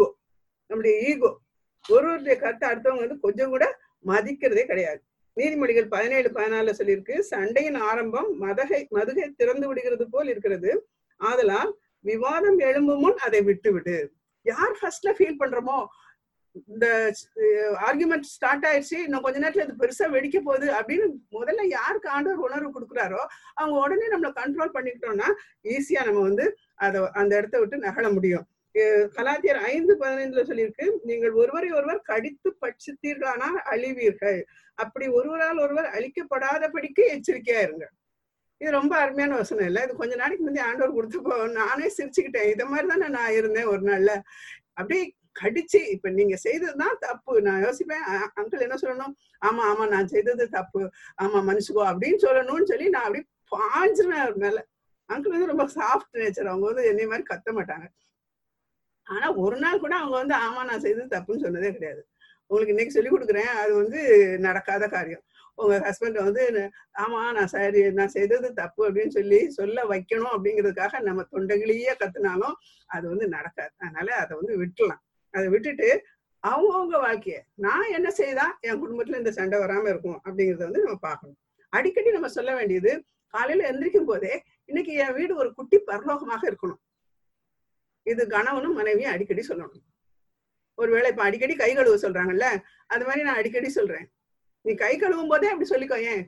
ஈகோ ஒருவருடைய கருத்தை அடுத்தவங்க வந்து கொஞ்சம் கூட மதிக்கிறதே கிடையாது. நீதிமொழிகள் 17:14 சொல்லியிருக்கு, சண்டையின் ஆரம்பம் மதுகை திறந்து விடுகிறது போல் இருக்கிறது, ஆதலால் விவாதம் எழும்பும் முன் அதை விட்டுவிடு. யார் ஃபர்ஸ்ட்ல ஃபீல் பண்றோமோ இந்த ஆர்குமெண்ட் ஸ்டார்ட் ஆயிடுச்சு, இன்னும் கொஞ்ச நேரத்துல இது பெருசா வெடிக்க போகுது அப்படின்னு முதல்ல யாருக்கு ஆண்டவர் உணர்வு கொடுக்குறாரோ அவங்க உடனே நம்மளை கண்ட்ரோல் பண்ணிக்கிட்டோம்னா ஈஸியா நம்ம வந்து அந்த இடத்த விட்டு நகல முடியும். கலாத்தியர் 5:15 சொல்லியிருக்கு, நீங்கள் ஒருவரை ஒருவர் கடித்து பட்சித்தீர்களானால் அழிவீர்கள், அப்படி ஒருவரால் ஒருவர் அழிக்கப்படாதபடிக்கு எச்சரிக்கையா இருங்க. இது ரொம்ப அருமையான வசனம் இல்லை? இது கொஞ்ச நாளைக்கு முந்தைய ஆண்டவர் கொடுத்தப்போ நானே சிரிச்சுக்கிட்டேன். இதை மாதிரிதானே நான் இருந்தேன் ஒரு நாள்ல. அப்படியே கடிச்சு, இப்ப நீங்க செய்ததுதான் தப்பு. நான் யோசிப்பேன், அங்கிள் என்ன சொல்லணும்? ஆமா ஆமா நான் செய்தது தப்பு, ஆமா மனுஷுக்கோ அப்படின்னு சொல்லணும்னு சொல்லி நான் அப்படி பாஞ்சிருவேன் அவர் மேல. அங்கிள் வந்து ரொம்ப சாஃப்ட் நேச்சர், அவங்க வந்து என்னை மாதிரி கத்த மாட்டாங்க. ஆனா ஒரு நாள் கூட அவங்க வந்து ஆமா நான் செய்தது தப்புன்னு சொன்னதே கிடையாது. உங்களுக்கு இன்னைக்கு சொல்லி கொடுக்குறேன், அது வந்து நடக்காத காரியம். உங்க ஹஸ்பண்ட் வந்து ஆமா நான் செய்தது தப்பு அப்படின்னு சொல்ல வைக்கணும் அப்படிங்கிறதுக்காக நம்ம தொண்டைகளையே கத்துனாலும் அது வந்து நடக்காது. அதனால அதை வந்து விட்டுலாம். அதை விட்டுட்டு அவங்கவுங்க வாழ்க்கைய நான் என்ன செய்தா என் குடும்பத்துல இந்த சண்டை வராம இருக்கும் அப்படிங்கறத வந்து நம்ம பார்க்கணும். அடிக்கடி நம்ம சொல்ல வேண்டியது, காலையில எந்திரிக்கும் போதே இன்னைக்கு என் வீடு ஒரு குட்டி பரலோகமாக இருக்கணும். இது கணவனும் மனைவியும் அடிக்கடி சொல்லணும். ஒருவேளை இப்ப அடிக்கடி கை கழுவ சொல்றாங்கல்ல, அது மாதிரி நான் அடிக்கடி சொல்றேன், நீ கை கழுவும் போதே அப்படி சொல்லிக்கோ. ஏன்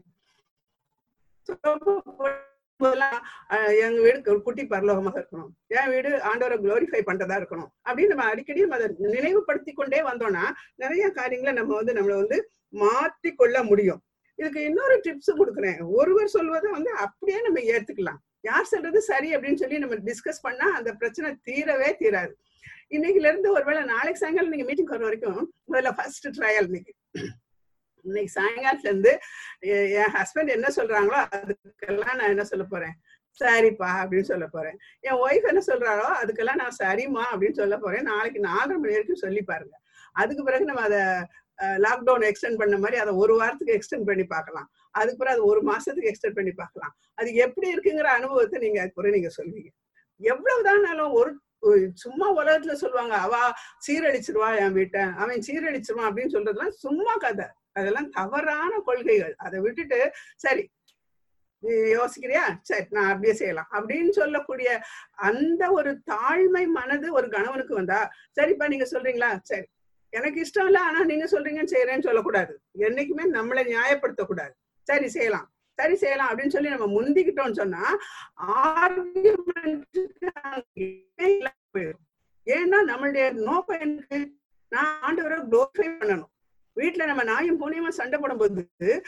எங்க வீடு ஒரு குட்டி பரலோகமாக இருக்கணும், என் வீடு ஆண்டவரை குளோரிஃபை பண்றதா இருக்கணும் அப்படின்னு நம்ம அடிக்கடி அதை நினைவுபடுத்தி கொண்டே வந்தோம்னா நிறைய காரியங்களை நம்ம வந்து நம்மளை வந்து மாற்றி கொள்ள முடியும். இதுக்கு இன்னொரு டிப்ஸ் கொடுக்குறேன். ஒருவர் சொல்வதை வந்து அப்படியே நம்ம ஏத்துக்கலாம். யார் சொல்றது சரி அப்படின்னு சொல்லி நம்ம டிஸ்கஸ் பண்ணா அந்த பிரச்சனை தீரவே தீராது. இன்னைக்குல இருந்து ஒருவேளை நாளைக்கு சாயங்காலம் நீங்க மீட்டிங் வர வரைக்கும் முதல்ல ஃபர்ஸ்ட் ட்ரையல். இன்னைக்கு சாயங்காலத்துல இருந்து என் ஹஸ்பண்ட் என்ன சொல்றாங்களோ அதுக்கெல்லாம் நான் என்ன சொல்ல போறேன், சரிப்பா அப்படின்னு சொல்ல போறேன். என் ஒய்ஃப் என்ன சொல்றாரோ அதுக்கெல்லாம் நான் சரிம்மா அப்படின்னு சொல்ல போறேன். நாளைக்கு 4:30 மணி வரைக்கும் சொல்லி பாருங்க. அதுக்கு பிறகு நம்ம அதை லாக்டவுன் எக்ஸ்டெண்ட் பண்ண மாதிரி அதை ஒரு வாரத்துக்கு எக்ஸ்டெண்ட் பண்ணி பார்க்கலாம். அதுக்கு பிறகு அது 1 மாசத்துக்கு எக்ஸ்டெண்ட் பண்ணி பார்க்கலாம். அது எப்படி இருக்குங்கிற அனுபவத்தை நீங்க அதுக்கு பிறகு நீங்க சொல்வீங்க. எவ்வளவுதானாலும் ஒரு சும்மா உலகத்துல சொல்லுவாங்க, அவ சீரழிச்சிருவா என் வீட்டை, அவன் சீரழிச்சிருவான் அப்படின்னு சொல்றதுலாம் சும்மா கதை. அதெல்லாம் தவறான கொள்கைகள். அதை விட்டுட்டு சரி நீ யோசிக்கிறியா, சரி நான் அப்படியே செய்யலாம் அப்படின்னு சொல்லக்கூடிய அந்த ஒரு தாழ்மை மனது ஒரு கணவனுக்கு வந்தா, சரிப்பா நீங்க சொல்றீங்களா, சரி எனக்கு இஷ்டம் இல்ல ஆனா நீங்க சொல்றீங்கன்னு செய்யறேன்னு சொல்லக்கூடாது. என்னைக்குமே நம்மளை நியாயப்படுத்தக்கூடாது. சரி செய்யலாம் சரி செய்யலாம் அப்படின்னு சொல்லி நம்ம முந்திக்கிட்டோம்னு சொன்னா ஏன்னா நம்மளுடைய நோக்கம் எனக்கு நான் ஆண்டவரை குளோரிஃபை பண்ணணும். வீட்டுல நம்ம நாயும் பூனையுமா சண்டை போடும்போது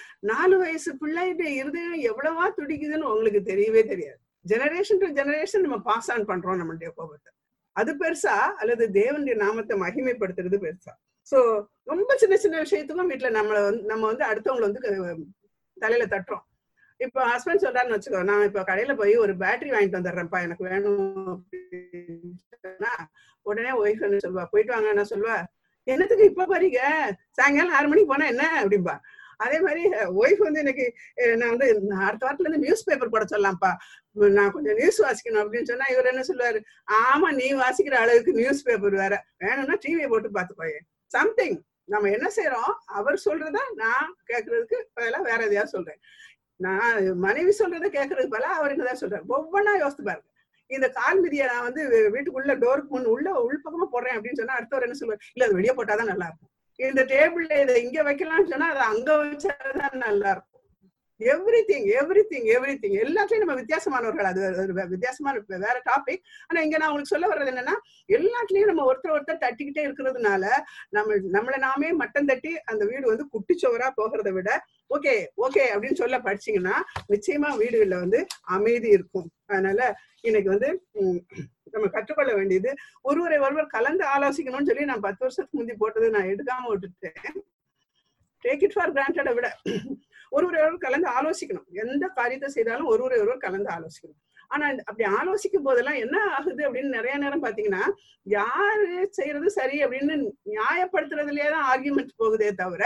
4 வயசு பிள்ளைகிட்ட இருதயம் எவ்வளவா துடிக்குதுன்னு உங்களுக்கு தெரியவே தெரியாது. ஜெனரேஷன் டு ஜெனரேஷன் நம்ம பாஸ் ஆன் பண்றோம் நம்மளுடைய கோபத்தை. அது பெருசா அல்லது தேவனுடைய நாமத்தை மகிமைப்படுத்துறது பெருசா? சோ ரொம்ப சின்ன சின்ன விஷயத்துக்கும் வீட்டுல நம்ம வந்து அடுத்தவங்களை வந்து தலையில தட்டுறோம். இப்ப ஹஸ்பண்ட் சொல்றாருன்னு வச்சுக்கோ, நான் இப்ப கடையில போய் ஒரு பேட்டரி வாங்கிட்டு வந்துடுறேன்ப்பா எனக்கு வேணும் அப்படின்னா உடனே ஒய்ஃப் என்ன சொல்லுவா, போயிட்டு வாங்க என்ன சொல்லுவா, என்னத்துக்கு இப்ப பாருங்க சாயங்காலம் 6 மணிக்கு போனா என்ன அப்படின்பா. அதே மாதிரி ஒய்ஃப் வந்து இன்னைக்கு நான் வந்து அடுத்த வாரத்துல இருந்து நியூஸ் பேப்பர் போட சொல்லலாம்ப்பா, நான் கொஞ்சம் நியூஸ் வாசிக்கணும் அப்படின்னு சொன்னா இவர் என்ன சொல்லுவாரு, ஆமா நீ வாசிக்கிற அளவுக்கு நியூஸ் பேப்பர் வேற, வேணும்னா டிவியை போட்டு பாத்துக்கோயே. சம்திங் நம்ம என்ன செய்யறோம், அவர் சொல்றதா நான் கேட்கறதுக்கு பதிலா வேற எதையாவது சொல்றேன். நான் மனைவி சொல்றதை கேட்கறதுக்கு பதிலா அவர் என்னதான் சொல்றாரு. ஒவ்வொன்னா யோசித்து பாருங்க. இந்த கால் மிதியை நான் வந்து வீட்டுக்குள்ள டோருக்கு முன் உள்பக்கமா போடுறேன் அப்படின்னு சொன்னா அடுத்தவர் என்ன சொல்லுவார், இல்ல அது வெளியே போட்டாதான் நல்லா இருக்கும். இந்த டேபிள்ல இதை இங்க வைக்கலாம்னு சொன்னா அது அங்க வச்சாதான் நல்லா இருக்கும். எவ்ரிதிங் எல்லாத்தையும் நம்ம வித்தியாசமானவர்கள். அது வித்தியாசமான வேற டாபிக். ஆனா இங்க நான் உங்களுக்கு சொல்ல வர்றது என்னன்னா, எல்லாத்துலயும் நம்ம ஒருத்தர் தட்டிக்கிட்டே இருக்கிறதுனால நம்மளை நாமே மட்டம் தட்டி அந்த வீடு வந்து குட்டிச்சோரா போகிறத விட ஓகே அப்படின்னு சொல்ல படிச்சீங்கன்னா நிச்சயமா வீடுகள்ல வந்து அமைதி இருக்கும். அதனால இன்னைக்கு வந்து நம்ம கற்றுக்கொள்ள வேண்டியது ஒருவர் கலந்து ஆலோசிக்கணும்னு சொல்லி நான் 10 வருஷத்துக்கு முந்தி போட்டது நான் எடுக்காம விட்டுட்டேன். டேக் இட் ஃபார் கிராண்டட் விட ஒருவர் கலந்து ஆலோசிக்கணும். எந்த காரியத்தை செய்தாலும் ஒருவர் கலந்து ஆலோசிக்கணும். ஆனா அப்படி ஆலோசிக்கும் போதெல்லாம் என்ன ஆகுது அப்படின்னு நிறைய நேரம் பாத்தீங்கன்னா, யாரு செய்யறது சரி அப்படின்னு நியாயப்படுத்துறதுலயேதான் ஆர்கியூமெண்ட் போகுதே தவிர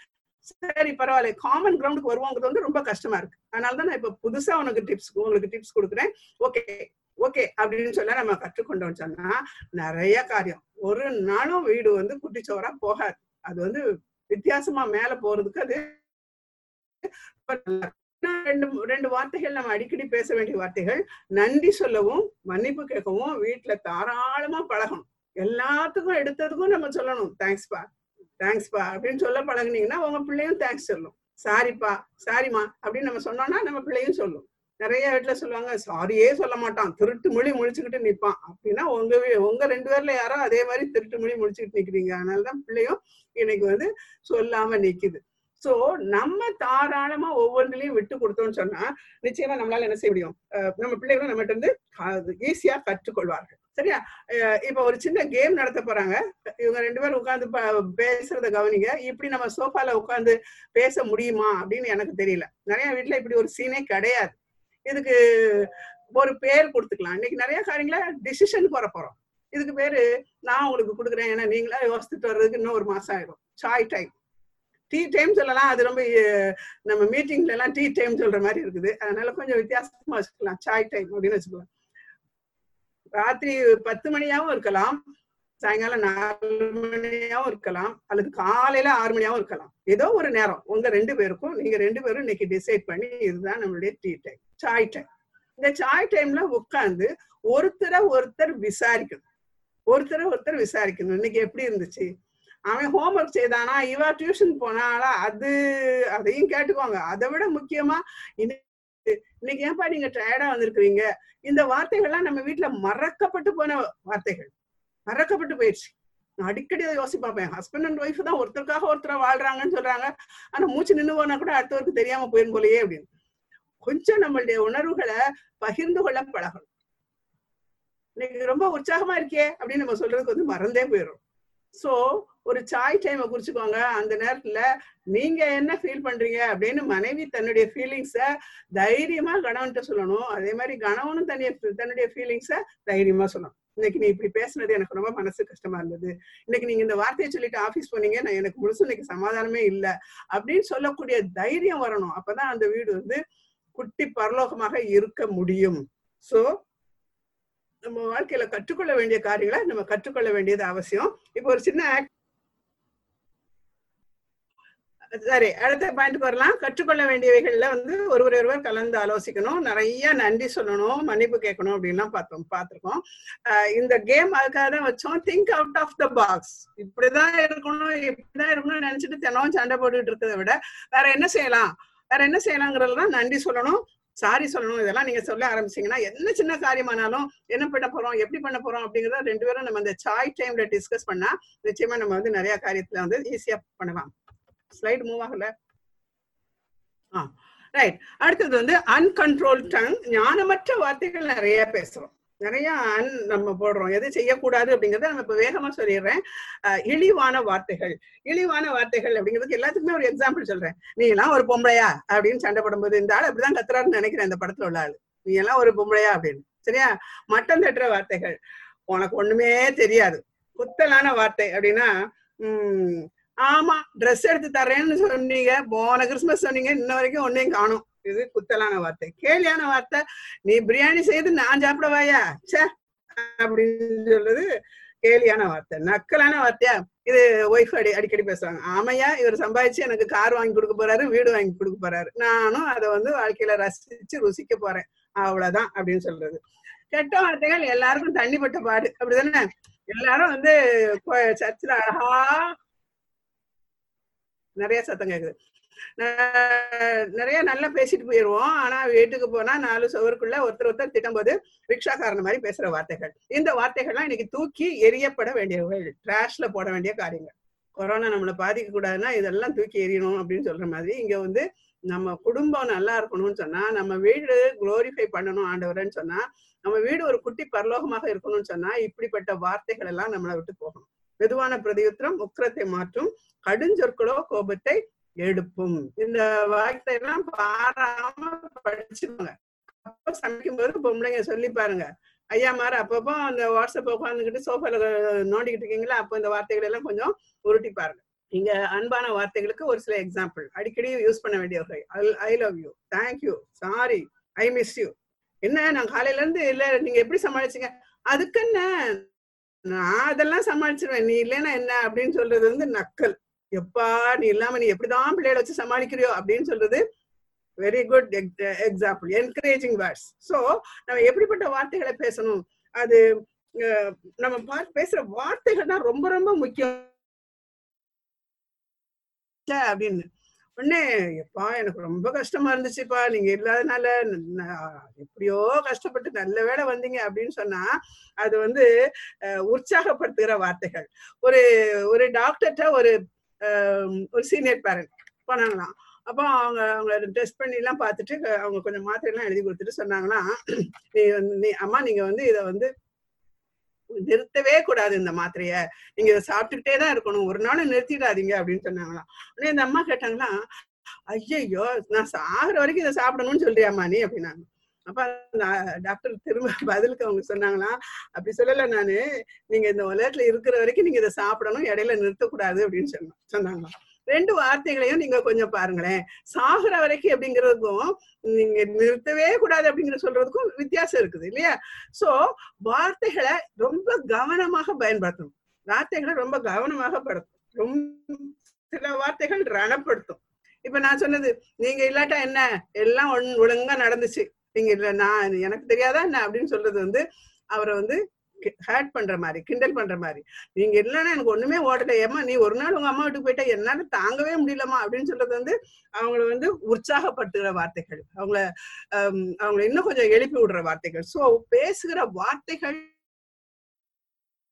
சரி பரவாயில்ல காமன் கிரவுண்டுக்கு வருவாங்கிறது வந்து ரொம்ப கஷ்டமா இருக்கு. அதனாலதான் நான் இப்ப புதுசா உங்களுக்கு டிப்ஸ் கொடுக்குறேன். ஓகே அப்படின்னு சொல்ல நம்ம கற்றுக்கொண்டோம்னு சொன்னா நிறைய காரியம் ஒரு நாளும் வீடு வந்து குட்டிச்சோரா போகாது. அது வந்து வித்தியாசமா மேல போறதுக்கு அது ரெண்டு வார்த்தைகள் நம்ம அடிக்கடி பேச வேண்டிய வார்த்தைகள். நன்றி சொல்லவும் மன்னிப்பு கேட்கவும் வீட்டுல தாராளமா பழகணும். எல்லாத்துக்கும் எடுத்ததுக்கும் நம்ம சொல்லணும் தேங்க்ஸ்பா அப்படின்னு சொல்ல பழகுனீங்கன்னா உங்க பிள்ளையும் தேங்க்ஸ் சொல்லும். சாரிப்பா சாரிமா அப்படின்னு நம்ம சொன்னோம்னா நம்ம பிள்ளையும் சொல்லும். நிறைய வீட்டுல சொல்லுவாங்க சாரியே சொல்ல மாட்டான், திருட்டு மொழி முழிச்சுக்கிட்டு நிப்பான் அப்படின்னா உங்க 2 பேர்ல யாரோ அதே மாதிரி திருட்டு மொழி முழிச்சுக்கிட்டு நிக்கிறீங்க. அதனாலதான் பிள்ளையும் இன்னைக்கு வந்து சொல்லாம நிக்குது. சோ நம்ம தாராளமா ஒவ்வொன்றிலையும் விட்டு கொடுத்தோம்னு சொன்னா நிச்சயமா நம்மளால என்ன செய்ய முடியும், நம்ம பிள்ளைகளும் நம்மகிட்ட இருந்து ஈஸியா கற்றுக்கொள்வார்கள். சரியா? இப்ப ஒரு சின்ன கேம் நடத்த போறாங்க. இவங்க 2 பேரும் உட்கார்ந்து பேசுறத கவனிங்க. இப்படி நம்ம சோஃபால உட்கார்ந்து பேச முடியுமா அப்படின்னு எனக்கு தெரியல. நிறைய வீட்டுல இப்படி ஒரு சீனே கிடையாது. இதுக்கு ஒரு பேர் கொடுத்துக்கலாம். இன்னைக்கு நிறைய காரியங்கள டிசிஷன் போற போறோம். இதுக்கு பேரு நான் உங்களுக்கு கொடுக்குறேன், ஏன்னா நீங்களா யோசிச்சுட்டு வர்றதுக்கு இன்னும் 1 மாசம் ஆயிடும். சாய் டைம், டீ டைம் சொல்லலாம். அது ரொம்ப நம்ம மீட்டிங்ல எல்லாம் டீ டைம் சொல்ற மாதிரி இருக்குது. அதனால கொஞ்சம் வித்தியாசமா வச்சுக்கலாம். சாய் டைம் அப்படின்னு வச்சுக்கலாம். ராத்திரி 10 மணியாவும் இருக்கலாம், சாயங்காலம் 4 மணியாவும் இருக்கலாம், அல்லது காலையில 6 மணியாவும் இருக்கலாம். ஏதோ ஒரு நேரம் உங்க 2 பேருக்கும் நீங்க 2 பேரும் இன்னைக்கு டிசைட் பண்ணி இதுதான் நம்மளுடைய டீ டைம், சாய் டைம். இந்த சாய் டைம்ல உட்கார்ந்து ஒருத்தர் விசாரிக்கணும். இன்னைக்கு எப்படி இருந்துச்சு, அவன் ஹோம்ஒர்க் செய்தானா, இவா டியூஷன் போனாலா, அதையும் கேட்டுக்கோங்க. அதை விட முக்கியமா இன்னைக்கு ஏன்பா நீங்க டயர்டா வந்திருக்கிறீங்க, இந்த வார்த்தைகள்லாம் நம்ம வீட்டுல மறக்கப்பட்டு போன வார்த்தைகள், மறக்கப்பட்டு போயிடுச்சு. நான் அடிக்கடி அதை யோசிப்பாப்பேன். ஹஸ்பண்ட் அண்ட் ஒய்ஃப் தான் ஒருத்தருக்காக ஒருத்தர் வாழ்றாங்கன்னு சொல்றாங்க. ஆனா மூச்சு நின்று போனா கூட அடுத்தவருக்கு தெரியாம போயிரும் போலயே அப்படின்னு. கொஞ்சம் நம்மளுடைய உணர்வுகளை பகிர்ந்து கொள்ள பழகணும். இன்னைக்கு ரொம்ப உற்சாகமா இருக்கே அப்படின்னு நம்ம சொல்றதுக்கு வந்து மறந்தே போயிடும். சோ ஒரு சாய் டைமை குறிச்சுக்கோங்க. அந்த நேரத்துல நீங்க என்ன ஃபீல் பண்றீங்க அப்படின்னு மனைவி தன்னுடைய ஃபீலிங்ஸ தைரியமா கணவன்கிட்ட சொல்லணும். அதே மாதிரி கணவனும் தன்னுடைய ஃபீலிங்ஸ தைரியமா சொல்லணும். இன்னைக்கு நீ இப்படி பேசுனது எனக்கு ரொம்ப மனசு கஷ்டமா இருந்தது. இன்னைக்கு நீங்க இந்த வார்த்தையை சொல்லிட்டு ஆபீஸ் போனீங்க, நான் எனக்கு முழுசு இன்னைக்கு சமாதானமே இல்லை அப்படின்னு சொல்லக்கூடிய தைரியம் வரணும். அப்பதான் அந்த வீடு வந்து குட்டி பரலோகமாக இருக்க முடியும். சோ நம்ம வாழ்க்கையில கற்றுக்கொள்ள வேண்டிய காரியங்களை நம்ம கற்றுக்கொள்ள வேண்டியது அவசியம். இப்போ ஒரு சின்ன சரி, அடுத்த பாயிண்ட்க்கு வரலாம். கற்றுக்கொள்ள வேண்டியவைகள்ல வந்து ஒருவர் கலந்து ஆலோசிக்கணும், நிறைய நன்றி சொல்லணும், மன்னிப்பு கேட்கணும் அப்படின்லாம் பார்த்திருக்கோம். இந்த கேம் அதுக்காக தான் வச்சோம். Think out of the box. இப்படிதான் இருக்கணும்னு நினைச்சிட்டு தினம் சண்டை போட்டுட்டு இருக்கிறத விட வேற என்ன செய்யலாங்கிறதுதான் நன்றி சொல்லணும், சாரி சொல்லணும். இதெல்லாம் நீங்க சொல்ல ஆரம்பிச்சீங்கன்னா என்ன சின்ன காரியமானாலும் என்ன பண்ண போறோம், எப்படி பண்ண போறோம் அப்படிங்கிறத 2 பேரும் நம்ம இந்த சாய் டைம்ல டிஸ்கஸ் பண்ணா நிச்சயமா நம்ம வந்து நிறைய காரியத்துல வந்து ஈஸியா பண்ணலாம். ஸ்லைட் மூவ் ஆகல. ரைட். அடுத்தது வந்து அன்கண்ட்ரோல் டங். ஞானமற்ற வார்த்தைகள் நிறைய பேசுறோம், நிறைய நம்ம போடுறோம். எது செய்யக்கூடாது அப்படிங்கறத நம்ம இப்ப வேகமா சொல்லிடுறேன். இழிவான வார்த்தைகள் அப்படிங்கிறதுக்கு எல்லாத்துக்குமே ஒரு எக்ஸாம்பிள் சொல்றேன். நீ எல்லாம் ஒரு பொம்பளையா அப்படின்னு சண்டை போடும்போது இந்த ஆள் அப்படிதான் கத்துறாருன்னு நினைக்கிறேன். இந்த படத்துல உள்ள ஆளு, நீ எல்லாம் ஒரு பொம்பளையா அப்படின்னு. சரியா? மட்டம் தட்டுற வார்த்தைகள், உனக்கு ஒண்ணுமே தெரியாது. குத்தலான வார்த்தை அப்படின்னா, ஆமா ட்ரெஸ் எடுத்து தரேன்னு சொன்னீங்க, போன கிறிஸ்துமஸ் சொன்னீங்க, இன்ன வரைக்கும் ஒன்னையும் காணும். இது குத்தலான வார்த்தை. கேலியான வார்த்தை, நீ பிரியாணி செய்து நான் சாப்பிடவாயா சே அப்படின்னு சொல்றது கேலியான வார்த்தை. நக்கலான வார்த்தையா, இது ஒய்ஃப் அடிக்கடி பேசுவாங்க. ஆமையா, இவர் சம்பாதிச்சு எனக்கு கார் வாங்கி கொடுக்க போறாரு, வீடு வாங்கி கொடுக்க போறாரு, நானும் அதை வந்து வாழ்க்கையில ரசிச்சு ருசிக்க போறேன், அவ்வளவுதான் அப்படின்னு சொல்றது. கெட்ட வார்த்தைகள் எல்லாருக்கும் தண்ணிப்பட்ட பாடு, அப்படிதானே? எல்லாரும் வந்து சர்ச்சில் அழகா நிறைய சத்தம் கேக்குது, நிறைய நல்லா பேசிட்டு போயிருவோம். ஆனா வீட்டுக்கு போனா 4 சுவருக்குள்ள ஒருத்தர் திட்டம் போது ரிக்ஷாக்காரன் மாதிரி பேசுற வார்த்தைகள். இந்த வார்த்தைகள்லாம் இன்னைக்கு தூக்கி எரியப்பட வேண்டியவர்கள், டிராஷ்ல போட வேண்டிய காரியங்கள். கொரோனா நம்மளை பாதிக்க கூடாதுன்னா இதெல்லாம் தூக்கி எரியணும் அப்படின்னு சொல்ற மாதிரி இங்க வந்து நம்ம குடும்பம் நல்லா இருக்கணும்னு சொன்னா, நம்ம வீடு குளோரிஃபை பண்ணணும் ஆண்டவரன்னு சொன்னா, நம்ம வீடு ஒரு குட்டி பரலோகமாக இருக்கணும்னு சொன்னா இப்படிப்பட்ட வார்த்தைகள் எல்லாம் நம்மளை விட்டு போகணும். மெதுவான பிரதியுத்திரம் உக்கிரத்தை மாற்றும், கடுஞ்சொற்களோ கோபத்தை எடுப்பும். இந்த வார்த்தை எல்லாம் பாராம படிச்சுக்கோங்க. அப்ப சமைக்கும் போது பொம்பளைங்க சொல்லி பாருங்க, ஐயா மாறு அப்பப்போ அந்த வாட்ஸ்அப் உட்காந்துக்கிட்டு சோஃபால நோண்டிக்கிட்டு இருக்கீங்களா, அப்போ இந்த வார்த்தைகள் எல்லாம் கொஞ்சம் உருட்டி பாருங்க. இங்க அன்பான வார்த்தைகளுக்கு ஒரு சில எக்ஸாம்பிள் அடிக்கடி யூஸ் பண்ண வேண்டியவர்கள். I love you, thank you, sorry, I miss you. என்ன நான் காலையில இருந்து இல்ல நீங்க எப்படி சமாளிச்சீங்க, அதுக்கு என்ன நான் அதெல்லாம் சமாளிச்சிருவேன், நீ இல்லைன்னா என்ன அப்படின்னு சொல்றது வந்து நக்கல். எப்பா நீ இல்லாம நீ எப்படிதான் பிள்ளைகளை வச்சு சமாளிக்கிறியோ அப்படின்னு சொல்றது very good example, encouraging words. So நம்ம எப்படிப்பட்ட வார்த்தைகளை பேசணும், அது நம்ம பேசுற வார்த்தைகள் தான் ரொம்ப ரொம்ப முக்கியம் அப்படின்னு. உடனே எப்பா எனக்கு ரொம்ப கஷ்டமா இருந்துச்சுப்பா, நீங்க இல்லாதனால எப்படியோ கஷ்டப்பட்டு நல்ல வேளை வந்தீங்க அப்படின்னு சொன்னா அது வந்து உற்சாகப்படுத்துகிற வார்த்தைகள். ஒரு டாக்டர்கிட்ட ஒரு சீனியர் பேரண்ட் போனாங்களாம். அப்போ அவங்க டெஸ்ட் பண்ணி எல்லாம் பார்த்துட்டு அவங்க கொஞ்சம் மாத்திரை எல்லாம் எழுதி கொடுத்துட்டு சொன்னாங்களாம், அம்மா நீங்க வந்து இதை வந்து நிறுத்தவே கூடாது, இந்த மாத்திரைய நீங்க இதை சாப்பிட்டுக்கிட்டே தான் இருக்கணும், ஒரு நாளும் நிறுத்திடாதீங்க அப்படின்னு சொன்னாங்களாம். உடனே இந்த அம்மா கேட்டாங்களா, ஐயோ நான் சாகுற வரைக்கும் இதை சாப்பிடணும்னு சொல்றியாம்மா நீ அப்படின்னாங்க. அப்ப டாக்டர் திரும்ப பதிலுக்கு அவங்க சொன்னாங்களாம், அப்படி சொல்லல நானு, நீங்க இந்த உலகத்துல இருக்கிற வரைக்கும் நீங்க இதை சாப்பிடணும், இடையில நிறுத்தக்கூடாது அப்படின்னு சொன்னாங்களாம். 2 வார்த்தைகளையும் நீங்க கொஞ்சம் பாருங்களேன். சாகுற வரைக்கும் அப்படிங்கிறதுக்கும் நீங்க நிறுத்தவே கூடாது அப்படிங்கிற சொல்றதுக்கும் வித்தியாசம் இருக்குது இல்லையா? சோ வார்த்தைகளை ரொம்ப கவனமாக பயன்படுத்தணும். வார்த்தைகளை ரொம்ப கவனமாக படுத்தும். சில வார்த்தைகள் ரணப்படுத்தும். இப்ப நான் சொன்னது, நீங்க இல்லாட்டா என்ன, எல்லாம் ஒழுங்கா நடந்துச்சு, நீங்க இல்ல நான் எனக்கு தெரியாதா என்ன அப்படின்னு சொல்றது வந்து அவரை வந்து ஹேட் பண்ற மாதிரி, கிண்டல் பண்ற மாதிரி. நீங்க இல்லைன்னா எனக்கு ஒண்ணுமே ஓடல, ஏமா நீ ஒரு நாள் உங்க அம்மா வீட்டுக்கு போயிட்டா என்னால தாங்கவே முடியலமா அப்படின்னு சொல்றது வந்து அவங்கள வந்து உற்சாகப்படுத்துகிற வார்த்தைகள், அவங்கள இன்னும் கொஞ்சம் எழுப்பி விடுற வார்த்தைகள். சோ பேசுகிற வார்த்தைகள்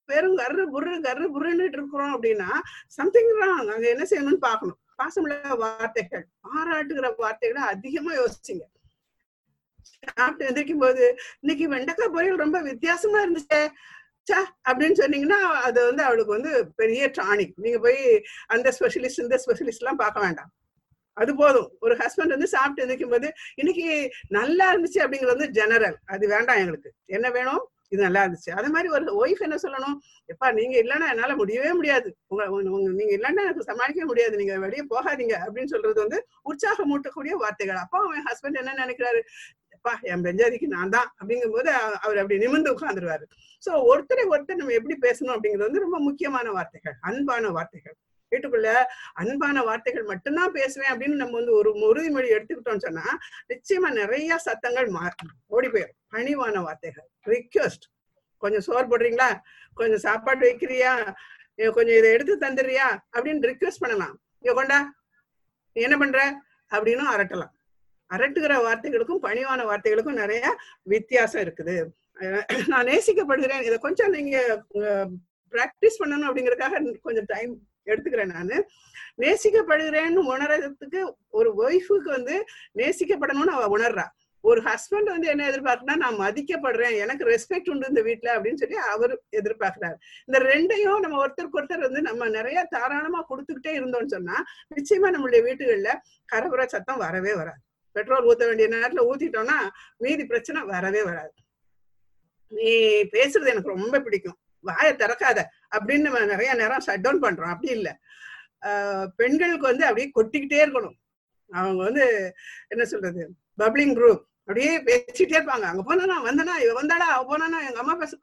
பேரும் கர்ரு புருன்னு இருக்கிறோம் அப்படின்னா சம்திங் ராங். அங்க என்ன செய்யணும்னு பார்க்கணும். பாசமுள்ள வார்த்தைகள், பாராட்டுகிற வார்த்தைகளை அதிகமா யோசிச்சுங்க. சாப்பிட்டு எந்திரிக்கும் போது இன்னைக்கு வெண்டைக்காய் பொரியல் ரொம்ப வித்தியாசமா இருந்துச்சு சா அப்படின்னு சொன்னீங்கன்னா அது வந்து அவளுக்கு வந்து பெரிய டானிக். நீங்க போய் அந்த ஸ்பெஷலிஸ்ட் இந்த ஸ்பெஷலிஸ்ட் எல்லாம் பார்க்க வேண்டாம். அது போதும். ஒரு ஹஸ்பண்ட் வந்து சாப்பிட்டு எந்திரிக்கும் போது இன்னைக்கு நல்லா இருந்துச்சு அப்படிங்கிறது வந்து ஜெனரல். அது வேண்டாம். எங்களுக்கு என்ன வேணும், இது நல்லா இருந்துச்சு. அது மாதிரி ஒரு ஒய்ஃப் என்ன சொல்லணும், எப்பா நீங்க இல்லைன்னா என்னால முடியவே முடியாது, நீங்க இல்லைன்னா எனக்கு சமாளிக்கவே முடியாது, நீங்க வெளியே போகாதீங்க அப்படின்னு சொல்றது வந்து உற்சாகம் மூட்டக்கூடிய வார்த்தைகள். அப்போ அவன் ஹஸ்பண்ட் என்ன நினைக்கிறாரு, எப்பா என் பெஞ்சாதிக்கு நான் தான் அப்படிங்கும் போது அவர் அப்படி நிமிர்ந்து உட்கார்ந்துருவாரு. சோ ஒருத்தரை ஒருத்தர் நம்ம எப்படி பேசணும் அப்படிங்கிறது வந்து ரொம்ப முக்கியமான வார்த்தைகள், அன்பான வார்த்தைகள். வீட்டுக்குள்ள அன்பான வார்த்தைகள் மட்டும்தான் பேசுவேன் அப்படின்னு நம்ம வந்து ஒரு உறுதிமொழி எடுத்துக்கிட்டோம்னு சொன்னா நிச்சயமா நிறைய சத்தங்கள் ஓடி போயிடும். பணிவான வார்த்தைகள், ரிக்வெஸ்ட், கொஞ்சம் சோறு போடுறீங்களா, கொஞ்சம் சாப்பாடு வைக்கிறியா, கொஞ்சம் இதை எடுத்து தந்துடுறியா அப்படின்னு ரிக்வெஸ்ட் பண்ணலாம். இங்க கொண்டா, நீ என்ன பண்ற அப்படின்னு அரட்டலாம். அரட்டுகிற வார்த்தைகளுக்கும் பணிவான வார்த்தைகளுக்கும் நிறைய வித்தியாசம் இருக்குது. நான் நேசிக்கப்படுகிறேன், இதை கொஞ்சம் நீங்க பிராக்டிஸ் பண்ணணும் அப்படிங்கறதுக்காக கொஞ்சம் டைம் எடுத்துக்கிறேன். நானு நேசிக்கப்படுகிறேன்னு உணர்றதுக்கு ஒரு ஒய்ஃபுக்கு வந்து நேசிக்கப்படணும்னு அவ உணர்றா. ஒரு ஹஸ்பண்ட் வந்து என்ன எதிர்பார்க்கனா, நான் மதிக்கப்படுறேன், எனக்கு ரெஸ்பெக்ட் உண்டு இந்த வீட்டுல அப்படின்னு சொல்லி அவர் எதிர்பார்க்கிறாரு. இந்த ரெண்டையும் நம்ம ஒருத்தருக்கு ஒருத்தர் வந்து நம்ம நிறைய தாராளமா கொடுத்துக்கிட்டே இருந்தோம்னு சொன்னா நிச்சயமா நம்மளுடைய வீட்டுகள்ல கரபுர சத்தம் வரவே வராது. பெட்ரோல் ஊத்த வேண்டிய நேரத்துல ஊத்திட்டோம்னா மீதி பிரச்சனை வரவே வராது. நீ பேசுறது எனக்கு ரொம்ப பிடிக்கும், வாயை திறக்காத அப்படின்னு நம்ம நிறைய நேரம் ஷட் டவுன் பண்றோம். அப்படி இல்லை. பெண்களுக்கு வந்து அப்படியே கொட்டிக்கிட்டே இருக்கணும். அவங்க வந்து என்ன சொல்றது, பப்ளிங் குரூப், அப்படியே பேசிட்டே இருப்பாங்க. அங்க போனா வந்தனா, இவ வந்தாடா, அவ போனா எங்க அம்மா பேச.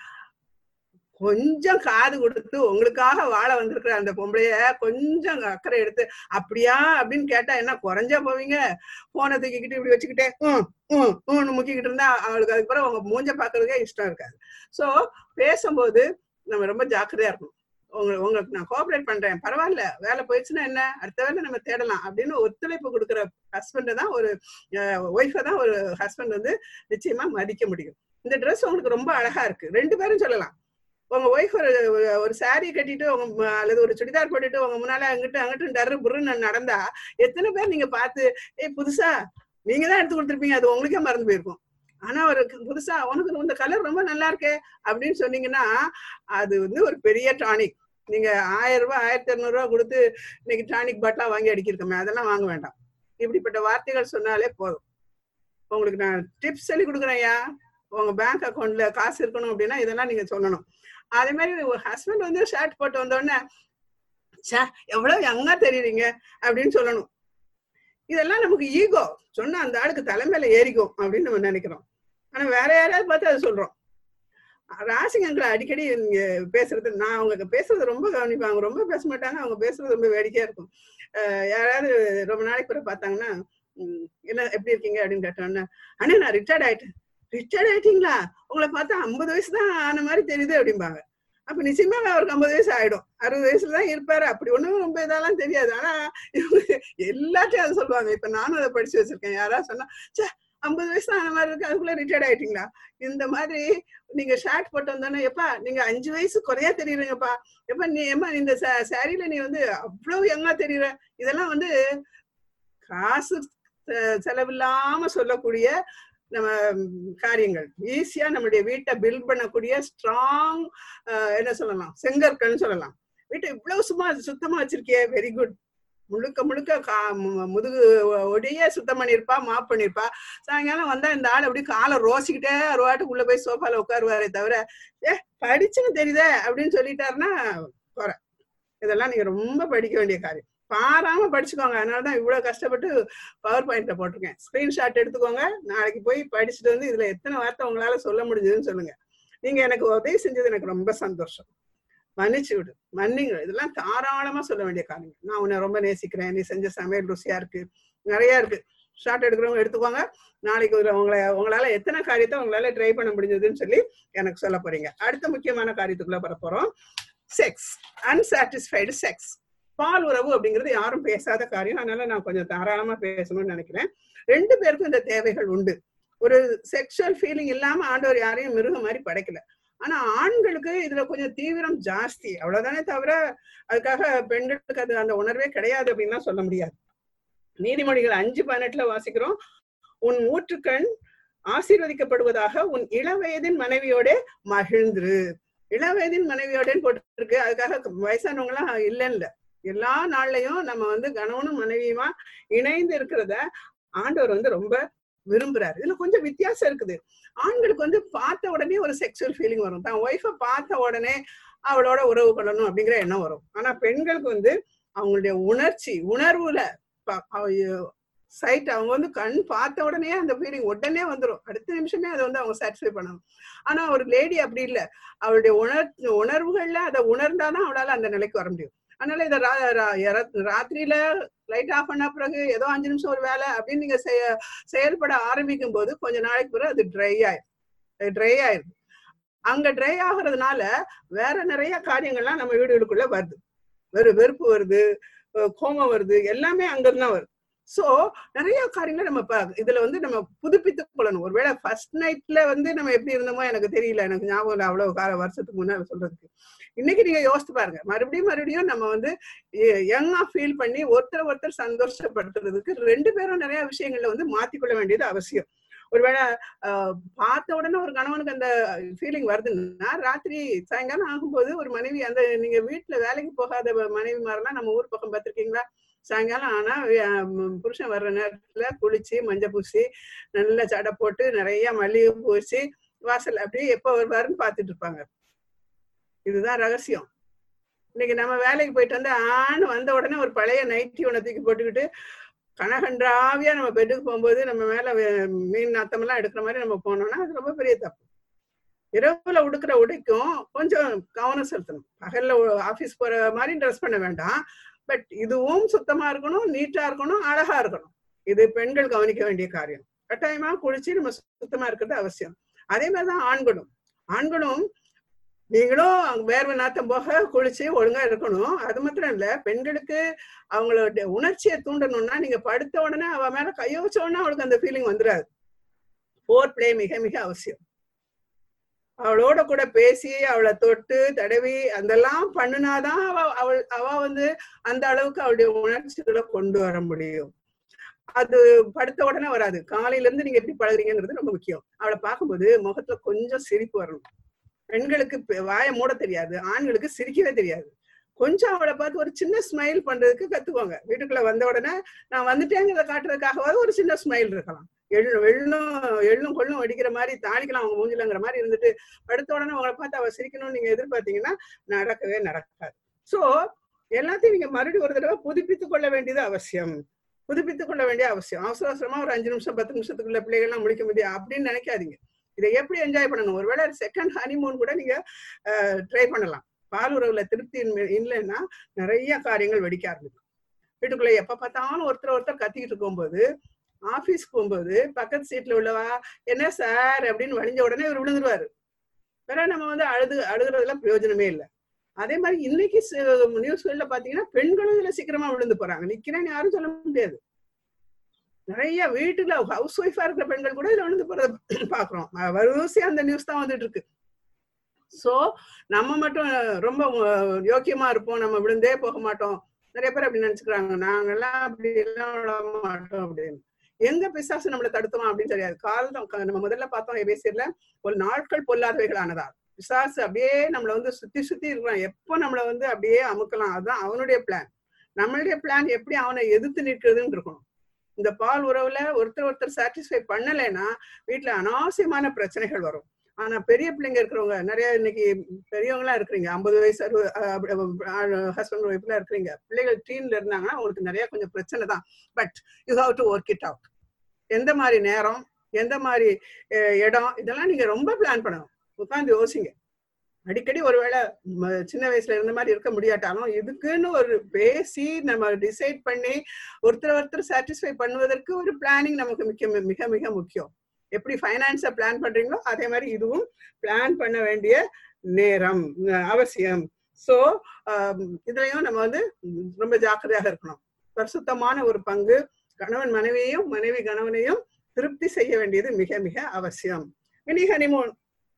கொஞ்சம் காது கொடுத்து உங்களுக்காக வாழ வந்திருக்கிற அந்த பொம்பளைய கொஞ்சம் அக்கறை எடுத்து அப்படியா அப்படின்னு கேட்டா என்ன குறைஞ்சா போவீங்க? போனை தூக்கிக்கிட்டு இப்படி வச்சுக்கிட்டே முக்கிக்கிட்டு இருந்தா அவளுக்கு அதுக்கப்புறம் அவங்க மூஞ்ச பாக்குறதுக்கே இஷ்டம் இருக்காது. சோ பேசும்போது நம்ம ரொம்ப ஜாக்கிரதையா இருக்கணும். உங்களுக்கு நான் கோஆபரேட் பண்றேன், பரவாயில்ல, வேலை போயிடுச்சுன்னா என்ன, அடுத்த வேலை நம்ம தேடலாம் அப்படின்னு ஒத்துழைப்பு கொடுக்குற ஹஸ்பண்டை தான், ஒரு ஒய்ஃபை தான் ஒரு ஹஸ்பண்ட் வந்து நிச்சயமா மதிக்க முடியும். இந்த ட்ரெஸ் உங்களுக்கு ரொம்ப அழகா இருக்கு, ரெண்டு பேரும் சொல்லலாம். உங்க ஒய்ஃப் ஒரு சாரி கட்டிட்டு அல்லது ஒரு சுடிதார் போட்டுட்டு உங்க முன்னால அங்கிட்டு டர்ரு புருன்னு நடந்தா எத்தனை பேர் நீங்க பார்த்து புதுசா நீங்க தான் எடுத்து கொடுத்துருப்பீங்க, அது உங்களுக்கே மறந்து போயிருக்கும். ஆனா ஒரு புதுசா உனக்கு இந்த கலர் ரொம்ப நல்லா இருக்கே அப்படின்னு சொன்னீங்கன்னா அது வந்து ஒரு பெரிய டானிக். நீங்க 1000 ரூபாய் 1200 ரூபாய் கொடுத்து இன்னைக்கு டானிக் பாட்டிலா வாங்கி அடிக்கிருக்கோமே, அதெல்லாம் வாங்க வேண்டாம். இப்படிப்பட்ட வார்த்தைகள் சொன்னாலே போதும். உங்களுக்கு நான் டிப்ஸ் சொல்லி கொடுக்குறேன்யா, உங்க பேங்க் அக்கௌண்ட்ல காசு இருக்கணும் அப்படின்னா இதெல்லாம் நீங்க சொல்லணும். அதே மாதிரி ஒரு ஹஸ்பண்ட் வந்து ஷர்ட் போட்டு வந்தோடனே எவ்வளவு யங்கா தெரியுறீங்க அப்படின்னு சொல்லணும். இதெல்லாம் நமக்கு ஈகோ, சொன்னா அந்த ஆளுக்கு தலைமையில ஏறிக்கும் அப்படின்னு நம்ம நினைக்கிறோம். ஆனா வேற யாராவது பார்த்து அதை சொல்றோம். ராசிங்களை அடிக்கடி இங்க பேசுறது, நான் அவங்க பேசுறது ரொம்ப கவனிப்பாங்க, ரொம்ப பேச மாட்டாங்க, அவங்க பேசுறது ரொம்ப வேடிக்கையா இருக்கும். யாராவது ரொம்ப நாளைக்கு பிறகு பார்த்தாங்கன்னா என்ன எப்படி இருக்கீங்க அப்படின்னு கேட்டோன்னா, அண்ணா நான் ரிட்டையர்ட் ஆயிட்டேன். ரிட்டையர்ட் ஆயிட்டீங்களா, உங்களை பார்த்தா 50 வயசு தான் ஆன மாதிரி தெரியுது அப்படிம்பாங்க. அப்ப நிச்சயமா அவருக்கு 50 வயசு ஆயிடும், 60 வயசுலதான் இருப்பாரு. அப்படி ஒண்ணும் ரொம்ப இதெல்லாம் தெரியாது. ஆனா எல்லாத்தையும் அதை சொல்லுவாங்க. இப்ப நானும் அதை படிச்சு வச்சிருக்கேன். யாராவது சொன்னா 50 வயசு ஆன மாதிரி இருக்கு, அதுக்குள்ள ரிட்டையர்ட் ஆயிட்டீங்களா. இந்த மாதிரி நீங்க ஷர்ட் போட்டு வந்தோன்னா, எப்பா நீங்க 5 வயசு குறையா தெரியுறீங்கப்பா, எப்ப நீ ஏமா இந்த சாரியில நீ வந்து அவ்வளவு யங்கா தெரியுற. இதெல்லாம் வந்து காசு செலவில்லாம சொல்லக்கூடிய நம்ம காரியங்கள். ஈஸியா நம்மளுடைய வீட்டை பில்ட் பண்ணக்கூடிய ஸ்ட்ராங் என்ன சொல்லலாம், செங்கற்கள்னு சொல்லலாம். வீட்டை இவ்வளவு சுத்தமா வச்சிருக்கியே, வெரி குட். முழுக்க முதுகு ஒடிய சுத்தம் பண்ணிருப்பா, மாப் பண்ணிருப்பா. சாயங்காலம் வந்தா இந்த ஆள் அப்படி காலை ரோசிக்கிட்டே அருவாட்டுக்குள்ள போய் சோஃபால உட்காருவாரே தவிர படிச்சுன்னு தெரியுதே அப்படின்னு சொல்லிட்டாருன்னா குறை. இதெல்லாம் நீங்க ரொம்ப படிக்க வேண்டிய காரியம். பாராம படிச்சுக்கோங்க. அதனாலதான் இவ்வளவு கஷ்டப்பட்டு பவர் பாயிண்ட்ல போட்டிருக்கேன். ஸ்கிரீன்ஷாட் எடுத்துக்கோங்க, நாளைக்கு போய் படிச்சுட்டு வந்து இதுல எத்தனை வார்த்தை உங்களால சொல்ல முடிஞ்சதுன்னு சொல்லுங்க. நீங்க எனக்கு உதவி செஞ்சது எனக்கு ரொம்ப சந்தோஷம். மன்னிச்சு விடு, மன்னிங்க. இதெல்லாம் தாராளமா சொல்ல வேண்டிய காரியங்கள். நான் உன்னை ரொம்ப நேசிக்கிறேன், நீ செஞ்ச சமையல் ருசியா இருக்கு, நிறைய இருக்கு. ஷார்ட் எடுக்கிறவங்க எடுத்துக்கோங்க. நாளைக்கு உங்களால எத்தனை காரியத்தை உங்களால ட்ரை பண்ண முடிஞ்சதுன்னு சொல்லி எனக்கு சொல்ல போறீங்க. அடுத்த முக்கியமான காரியத்துக்குள்ள வர போறோம். Sex, unsatisfied sex. பால் உறவு அப்படிங்கிறது யாரும் பேசாத காரியம். அதனால நான் கொஞ்சம் தாராளமா பேசணும்னு நினைக்கிறேன். 2 பேருக்கும் இந்த தேவைகள் உண்டு. ஒரு செக்ஷுவல் ஃபீலிங் இல்லாம ஆண்டவர் யாரையும் மிருகம் மாதிரி படைக்கல. ஆனா ஆண்களுக்கு இதுல கொஞ்சம் தீவிரம் ஜாஸ்தி, அவ்வளவுதானே தவிர அதுக்காக பெண்களுக்கு அது அந்த உணர்வே கிடையாது அப்படின்னு சொல்ல முடியாது. நீதிமொழிகள் 5:18 வாசிக்கிறோம், உன் ஊற்றுக்கண் ஆசீர்வதிக்கப்படுவதாக, உன் இளவயதின் மனைவியோட மகிழ்ந்துரு. இளவயதின் மனைவியோடன்னு போட்டுருக்கு, அதுக்காக வயசானவங்க எல்லாம் இல்லைன்னு. எல்லா நாள்லயும் நம்ம கணவனும் மனைவியுமா இணைந்து இருக்கிறத ஆண்டவர் ரொம்ப விரும்புறாரு. இதுல கொஞ்சம் வித்தியாசம் இருக்குது. ஆண்களுக்கு பார்த்த உடனே ஒரு செக்ஷுவல் ஃபீலிங் வரும், தான் ஒய்ஃபை பார்த்த உடனே அவளோட உறவு கொள்ளணும் அப்படிங்கிற எண்ணம் வரும். ஆனா பெண்களுக்கு அவங்களுடைய உணர்வுல சைட், அவங்க கண் பார்த்த உடனே அந்த ஃபீலிங் உடனே வந்துடும், அடுத்த நிமிஷமே அதை அவங்க சாட்டிஸ்ஃபை பண்ணணும். ஆனா ஒரு லேடி அப்படி இல்லை, அவளுடைய உணர்வுகள்ல அதை உணர்ந்தாதான் அவளால அந்த நிலைக்கு வர முடியும். அதனால இதை ராத்திரியில லைட் ஆஃப் பண்ண பிறகு ஏதோ 5 நிமிஷம் ஒரு வேலை அப்படின்னு நீங்க செயல்பட ஆரம்பிக்கும் போது கொஞ்ச நாளைக்கு பிறகு அது ட்ரை ஆயிடுது. அங்க ட்ரை ஆகுறதுனால வேற நிறைய காரியங்கள்லாம் நம்ம வீடுகளுக்குள்ள வருது. வெறுப்பு வருது, கோபம் வருது, எல்லாமே அங்கிருந்தான் வருது. சோ நிறைய காரியங்களை நம்ம இதுல நம்ம புதுப்பித்துக் கொள்ளணும். ஒருவேளை ஃபர்ஸ்ட் நைட்ல நம்ம எப்படி இருந்தோமோ எனக்கு தெரியல, எனக்கு ஞாபகம் இல்லை அவ்வளவு வருஷத்துக்கு முன்னாடி சொல்றதுக்கு. இன்னைக்கு நீங்க யோசித்து பாருங்க, மறுபடியும் நம்ம யங்கா ஃபீல் பண்ணி ஒருத்தர் சந்தோஷப்படுத்துறதுக்கு 2 பேரும் நிறைய விஷயங்கள்ல மாத்திக்கொள்ள வேண்டியது அவசியம். ஒருவேளை பார்த்த உடனே ஒரு கணவனுக்கு அந்த ஃபீலிங் வருதுன்னா, ராத்திரி சாயங்காலம் ஆகும்போது ஒரு மனைவி, அந்த நீங்க வீட்டுல வேலைக்கு போகாத மனைவி மாதிரிலாம் நம்ம ஊர் பக்கம் பார்த்திருக்கீங்களா? சாயங்காலம் ஆனா புருஷன் வர்ற நேரத்துல குளிச்சு மஞ்சள் பூசி நல்ல சடை போட்டு நிறைய மல்லிகை பூசி வாசல் அப்படியே எப்ப வருவாருன்னு பாத்துட்டு இருப்பாங்க. இதுதான் ரகசியம். இன்னைக்கு நம்ம வேலைக்கு போயிட்டு வந்த உடனே ஒரு பழைய நைட்டி ஒண்ணு தூக்கி போட்டுக்கிட்டு கனகன்றாவியா நம்ம பெட்டுக்கு போகும்போது நம்ம மேல மீன் நாத்தமெல்லாம் எடுக்கிற மாதிரி நம்ம போனோம்னா அது ரொம்ப பெரிய தப்பு. இரவுல உடுக்கிற உடைக்கும் கொஞ்சம் கவனம் செலுத்தணும். பகல்ல ஆபீஸ் போற மாதிரி ட்ரெஸ் பண்ண வேண்டாம், பட் இதுவும் சுத்தமா இருக்கணும், நீட்டா இருக்கணும், அழகா இருக்கணும். இது பெண்கள் கவனிக்க வேண்டிய காரியம். கட்டாயமா குளிச்சு நம்ம சுத்தமா இருக்கிறது அவசியம். அதே மாதிரிதான் ஆண்களும் நீங்களும் வேர்வை நாத்தம் போக குளிச்சு ஒழுங்கா இருக்கணும். அது மாத்திரம் இல்ல, பெண்களுக்கு அவங்களோட உணர்ச்சியை தூண்டணும்னா நீங்க படுத்த உடனே அவ மேல கைய வச்ச உடனே அவளுக்கு அந்த ஃபீலிங் வந்துடாது. ஃபோர் பிளே மிக மிக அவசியம். அவளோட கூட பேசி அவளை தொட்டு தடவி அதெல்லாம் பண்ணினாதான் அவ அந்த அளவுக்கு அவளுடைய உணர்ச்சிகளை கொண்டு வர முடியும். அது படுத்த உடனே வராது. காலையில இருந்து நீங்க எப்படி பழகுறீங்கிறது ரொம்ப முக்கியம். அவளை பார்க்கும்போது முகத்துல கொஞ்சம் சிரிப்பு வரணும். பெண்களுக்கு வாயை மூட தெரியாது, ஆண்களுக்கு சிரிக்கவே தெரியாது. கொஞ்சம் அவளை பார்த்து ஒரு சின்ன ஸ்மைல் பண்றதுக்கு கத்துவாங்க. வீட்டுக்குள்ள வந்த உடனே நான் வந்துட்டேங்கிறத காட்டுறதுக்காகவாது ஒரு சின்ன ஸ்மைல் இருக்கலாம். எள்ளும் கொள்ளும் அடிக்கிற மாதிரி தாளிக்கலாம் அவங்க மூஞ்சிலங்கிற மாதிரி இருந்துட்டு படுத்த உடனே அவங்களை பார்த்து அவ சிரிக்கணும்னு நீங்க எதிர்பார்த்தீங்கன்னா நடக்கவே நடக்காது. சோ எல்லாத்தையும் நீங்க மறுபடியும் ஒரு தடவை புதுப்பித்துக் கொள்ள வேண்டியது அவசியம். அவசர அவசரமா ஒரு 5 நிமிஷம் 10 நிமிஷத்துக்குள்ள பிள்ளைகள்லாம் முடிக்க முடியும் அப்படின்னு நினைக்காதீங்க. இதை எப்படி என்ஜாய் பண்ணணும்? ஒருவேளை செகண்ட் ஹனிமூன் கூட நீங்க ட்ரை பண்ணலாம். பால் உறவுல திருப்தி இல்லைன்னா நிறைய காரியங்கள் வெடிக்க ஆரம்பிக்கும். வீட்டுக்குள்ள எப்ப பார்த்தாலும் ஒருத்தர் கத்திக்கிட்டு இருக்கும்போது, ஆபீஸ்க்கு போகும்போது பக்கத்து சீட்ல உள்ளவா என்ன சார் அப்படின்னு வழிஞ்ச உடனே இவர் விழுந்துருவாரு. வேற நம்ம அழுகுறதுல பிரயோஜனமே இல்லை. அதே மாதிரி இன்னைக்கு நியூஸ்கள்ல பாத்தீங்கன்னா பெண்களும் இதுல சீக்கிரமா விழுந்து போறாங்க. நிக்கிறேன்னு யாரும் சொல்ல முடியாது. நிறைய வீட்டுல ஹவுஸ் ஒய்ஃபா இருக்கிற பெண்கள் கூட இதுல விழுந்து போறத பாக்குறோம். வரிசையா அந்த நியூஸ் தான் வந்துட்டு இருக்கு. சோ நம்ம மட்டும் ரொம்ப யோக்கியமா இருப்போம், நம்ம விழுந்தே போக மாட்டோம். நிறைய பேர் அப்படி நினைச்சுக்கிறாங்க, நாங்கெல்லாம் அப்படி எல்லாம் விழ மாட்டோம் அப்படின்னு. எங்க பிசாசு நம்மளை தடுத்தோம் அப்படின்னு தெரியாது. காலம் நம்ம முதல்ல பார்த்தோம் எபேசியர்ல, ஒரு நாட்கள் பொல்லாதவைகளானதா. பிசாசு அப்படியே நம்மளை சுத்தி இருக்கலாம், எப்போ நம்மளை அப்படியே அமுக்கலாம். அதுதான் அவனுடைய பிளான். நம்மளுடைய பிளான் எப்படி அவனை எதிர்த்து நிற்கிறதுன்னு இருக்கணும். இந்த பால் உறவுல ஒருத்தர் சாட்டிஸ்ஃபை பண்ணலைன்னா வீட்டுல அனாவசியமான பிரச்சனைகள் வரும். ஆனா பெரிய பிள்ளைங்க இருக்கிறவங்க நிறைய இன்னைக்கு பெரியவங்க எல்லாம் இருக்கிறீங்க, 50 வயசு ஹஸ்பண்ட் ஒய்ஃப்ல இருக்கிறீங்க, பிள்ளைகள் டீன்ல இருந்தாங்கன்னா உங்களுக்கு நிறைய கொஞ்சம் பிரச்சனை தான். But you have to work it out. எந்த மாதிரி நேரம், எந்த மாதிரி இடம், இதெல்லாம் நீங்க ரொம்ப பிளான் பண்ணணும். உட்காந்து யோசிங்க. அடிக்கடி ஒருவேளை சின்ன வயசுல இருந்த மாதிரி இருக்க முடியாட்டாலும் இதுக்குன்னு ஒரு பேசி நம்ம டிசைட் பண்ணி ஒருத்தர் சாட்டிஸ்ஃபை பண்ணுவதற்கு ஒரு பிளானிங் நமக்கு மிக மிக முக்கியம். எப்படி ஃபைனான்ஸை பிளான் பண்றீங்களோ அதே மாதிரி இதுவும் பிளான் பண்ண வேண்டிய நேரம் அவசியம். ஸோ இதுலயும் நம்ம ரொம்ப ஜாக்கிரதையாக இருக்கணும். பரிசுத்தமான ஒரு பங்கு. கணவன் மனைவியையும் மனைவி கணவனையும் திருப்தி செய்ய வேண்டியது மிக மிக அவசியம். இனி ஹனிமூன்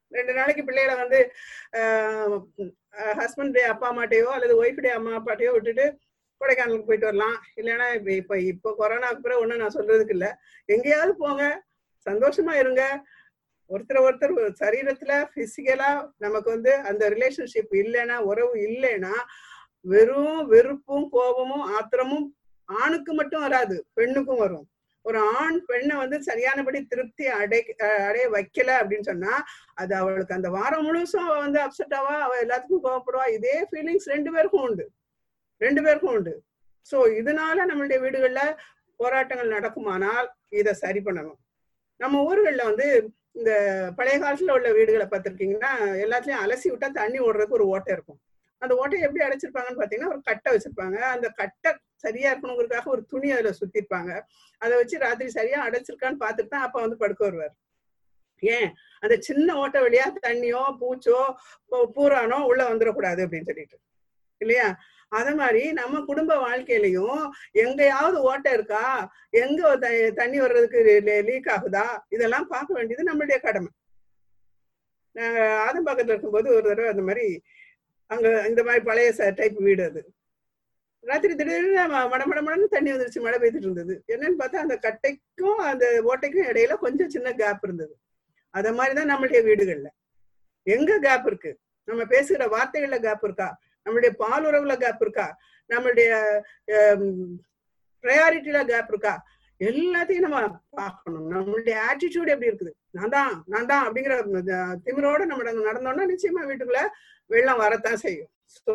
2 நாளைக்கு பிள்ளைகளை வந்து ஹஸ்பண்ட் அப்பா அம்மாட்டையோ அல்லது ஒய்ஃபுடைய அம்மா அப்பாட்டையோ விட்டுட்டு கொடைக்கானலுக்கு போயிட்டு வரலாம். இல்லைன்னா இப்போ கொரோனாவுக்கு பிறகு ஒன்றும் நான் சொல்றதுக்கு இல்லை, எங்கேயாவது போங்க, சந்தோஷமா இருங்க. ஒருத்தர் சரீரத்துல பிசிக்கலா நமக்கு வந்து அந்த ரிலேஷன்ஷிப் இல்லைன்னா, உறவு இல்லைன்னா வெறும் வெறுப்பும் கோபமும் ஆத்திரமும் ஆணுக்கு மட்டும் வராது, பெண்ணுக்கும் வரும். ஒரு ஆண் பெண்ணை வந்து சரியானபடி திருப்தி அடைய வைக்கல அப்படின்னு சொன்னா அது அவளுக்கு அந்த வாரம் முழுசும் அவ வந்து அப்செட்டாவா, அவ எல்லாத்துக்கும் கோவப்படுவா. இதே ஃபீலிங்ஸ் 2 பேருக்கும் உண்டு. சோ இதனால நம்மளுடைய வீடுகள்ல போராட்டங்கள் நடக்குமானால் இதை சரி பண்ணணும். நம்ம ஊர்கள்ல வந்து இந்த பழைய காலத்துல உள்ள வீடுகளை பார்த்திருக்கீங்கன்னா எல்லாத்துலயும் அலசி விட்டா தண்ணி ஓடுறதுக்கு ஒரு ஓட்டை இருக்கும். அந்த ஓட்டையை எப்படி அடைச்சிருப்பாங்கன்னு பாத்தீங்கன்னா ஒரு கட்டை வச்சிருப்பாங்க. அந்த கட்டை சரியா இருக்கணுங்கிறதுக்காக ஒரு துணி அதுல சுத்திருப்பாங்க. அதை வச்சு ராத்திரி சரியா அடைச்சிருக்கான்னு பாத்துட்டு தான் அப்ப வந்து படுக்க வருவார். ஏன்? அந்த சின்ன ஓட்டை வழியா தண்ணியோ பூச்சோ பூரானோ உள்ள வந்துடக்கூடாது அப்படின்னு சொல்லிட்டு, இல்லையா? அத மாதிரி நம்ம குடும்ப வாழ்க்கையிலையும் எங்கேயாவது ஓட்டை இருக்கா, எங்க தண்ணி வர்றதுக்கு லீக் ஆகுதா, இதெல்லாம் பார்க்க வேண்டியது நம்மளுடைய கடமை. நாங்க ஆதம்பாக்கத்துல இருக்கும்போது ஒரு தடவை அந்த மாதிரி அங்க இந்த மாதிரி பழைய டைப் வீடு, அது ராத்திரி திடீர்னு மடமடமடன்னு தண்ணி வந்துருச்சு, மழை பெய்துட்டு இருந்தது. என்னன்னு பார்த்தா அந்த கட்டைக்கும் அந்த ஓட்டைக்கும் இடையில கொஞ்சம் சின்ன கேப் இருந்தது. அத மாதிரிதான் நம்மளுடைய வீடுகள்ல எங்க கேப் இருக்கு, நம்ம பேசுகிற வார்த்தைகள்ல கேப் இருக்கா, நம்மளுடைய பாலுறவுல கேப் இருக்கா, நம்மளுடைய ப்ரையாரிட்டியில கேப் இருக்கா, எல்லாத்தையும் நம்ம பார்க்கணும். நம்மளுடைய ஆட்டிடியூட் எப்படி இருக்குது, நான் தான் அப்படிங்கிற திமிரோட நம்ம நடந்தோம்னா நிச்சயமா வீட்டுக்குள்ள வெள்ளம் வரத்தான் செய்யும். சோ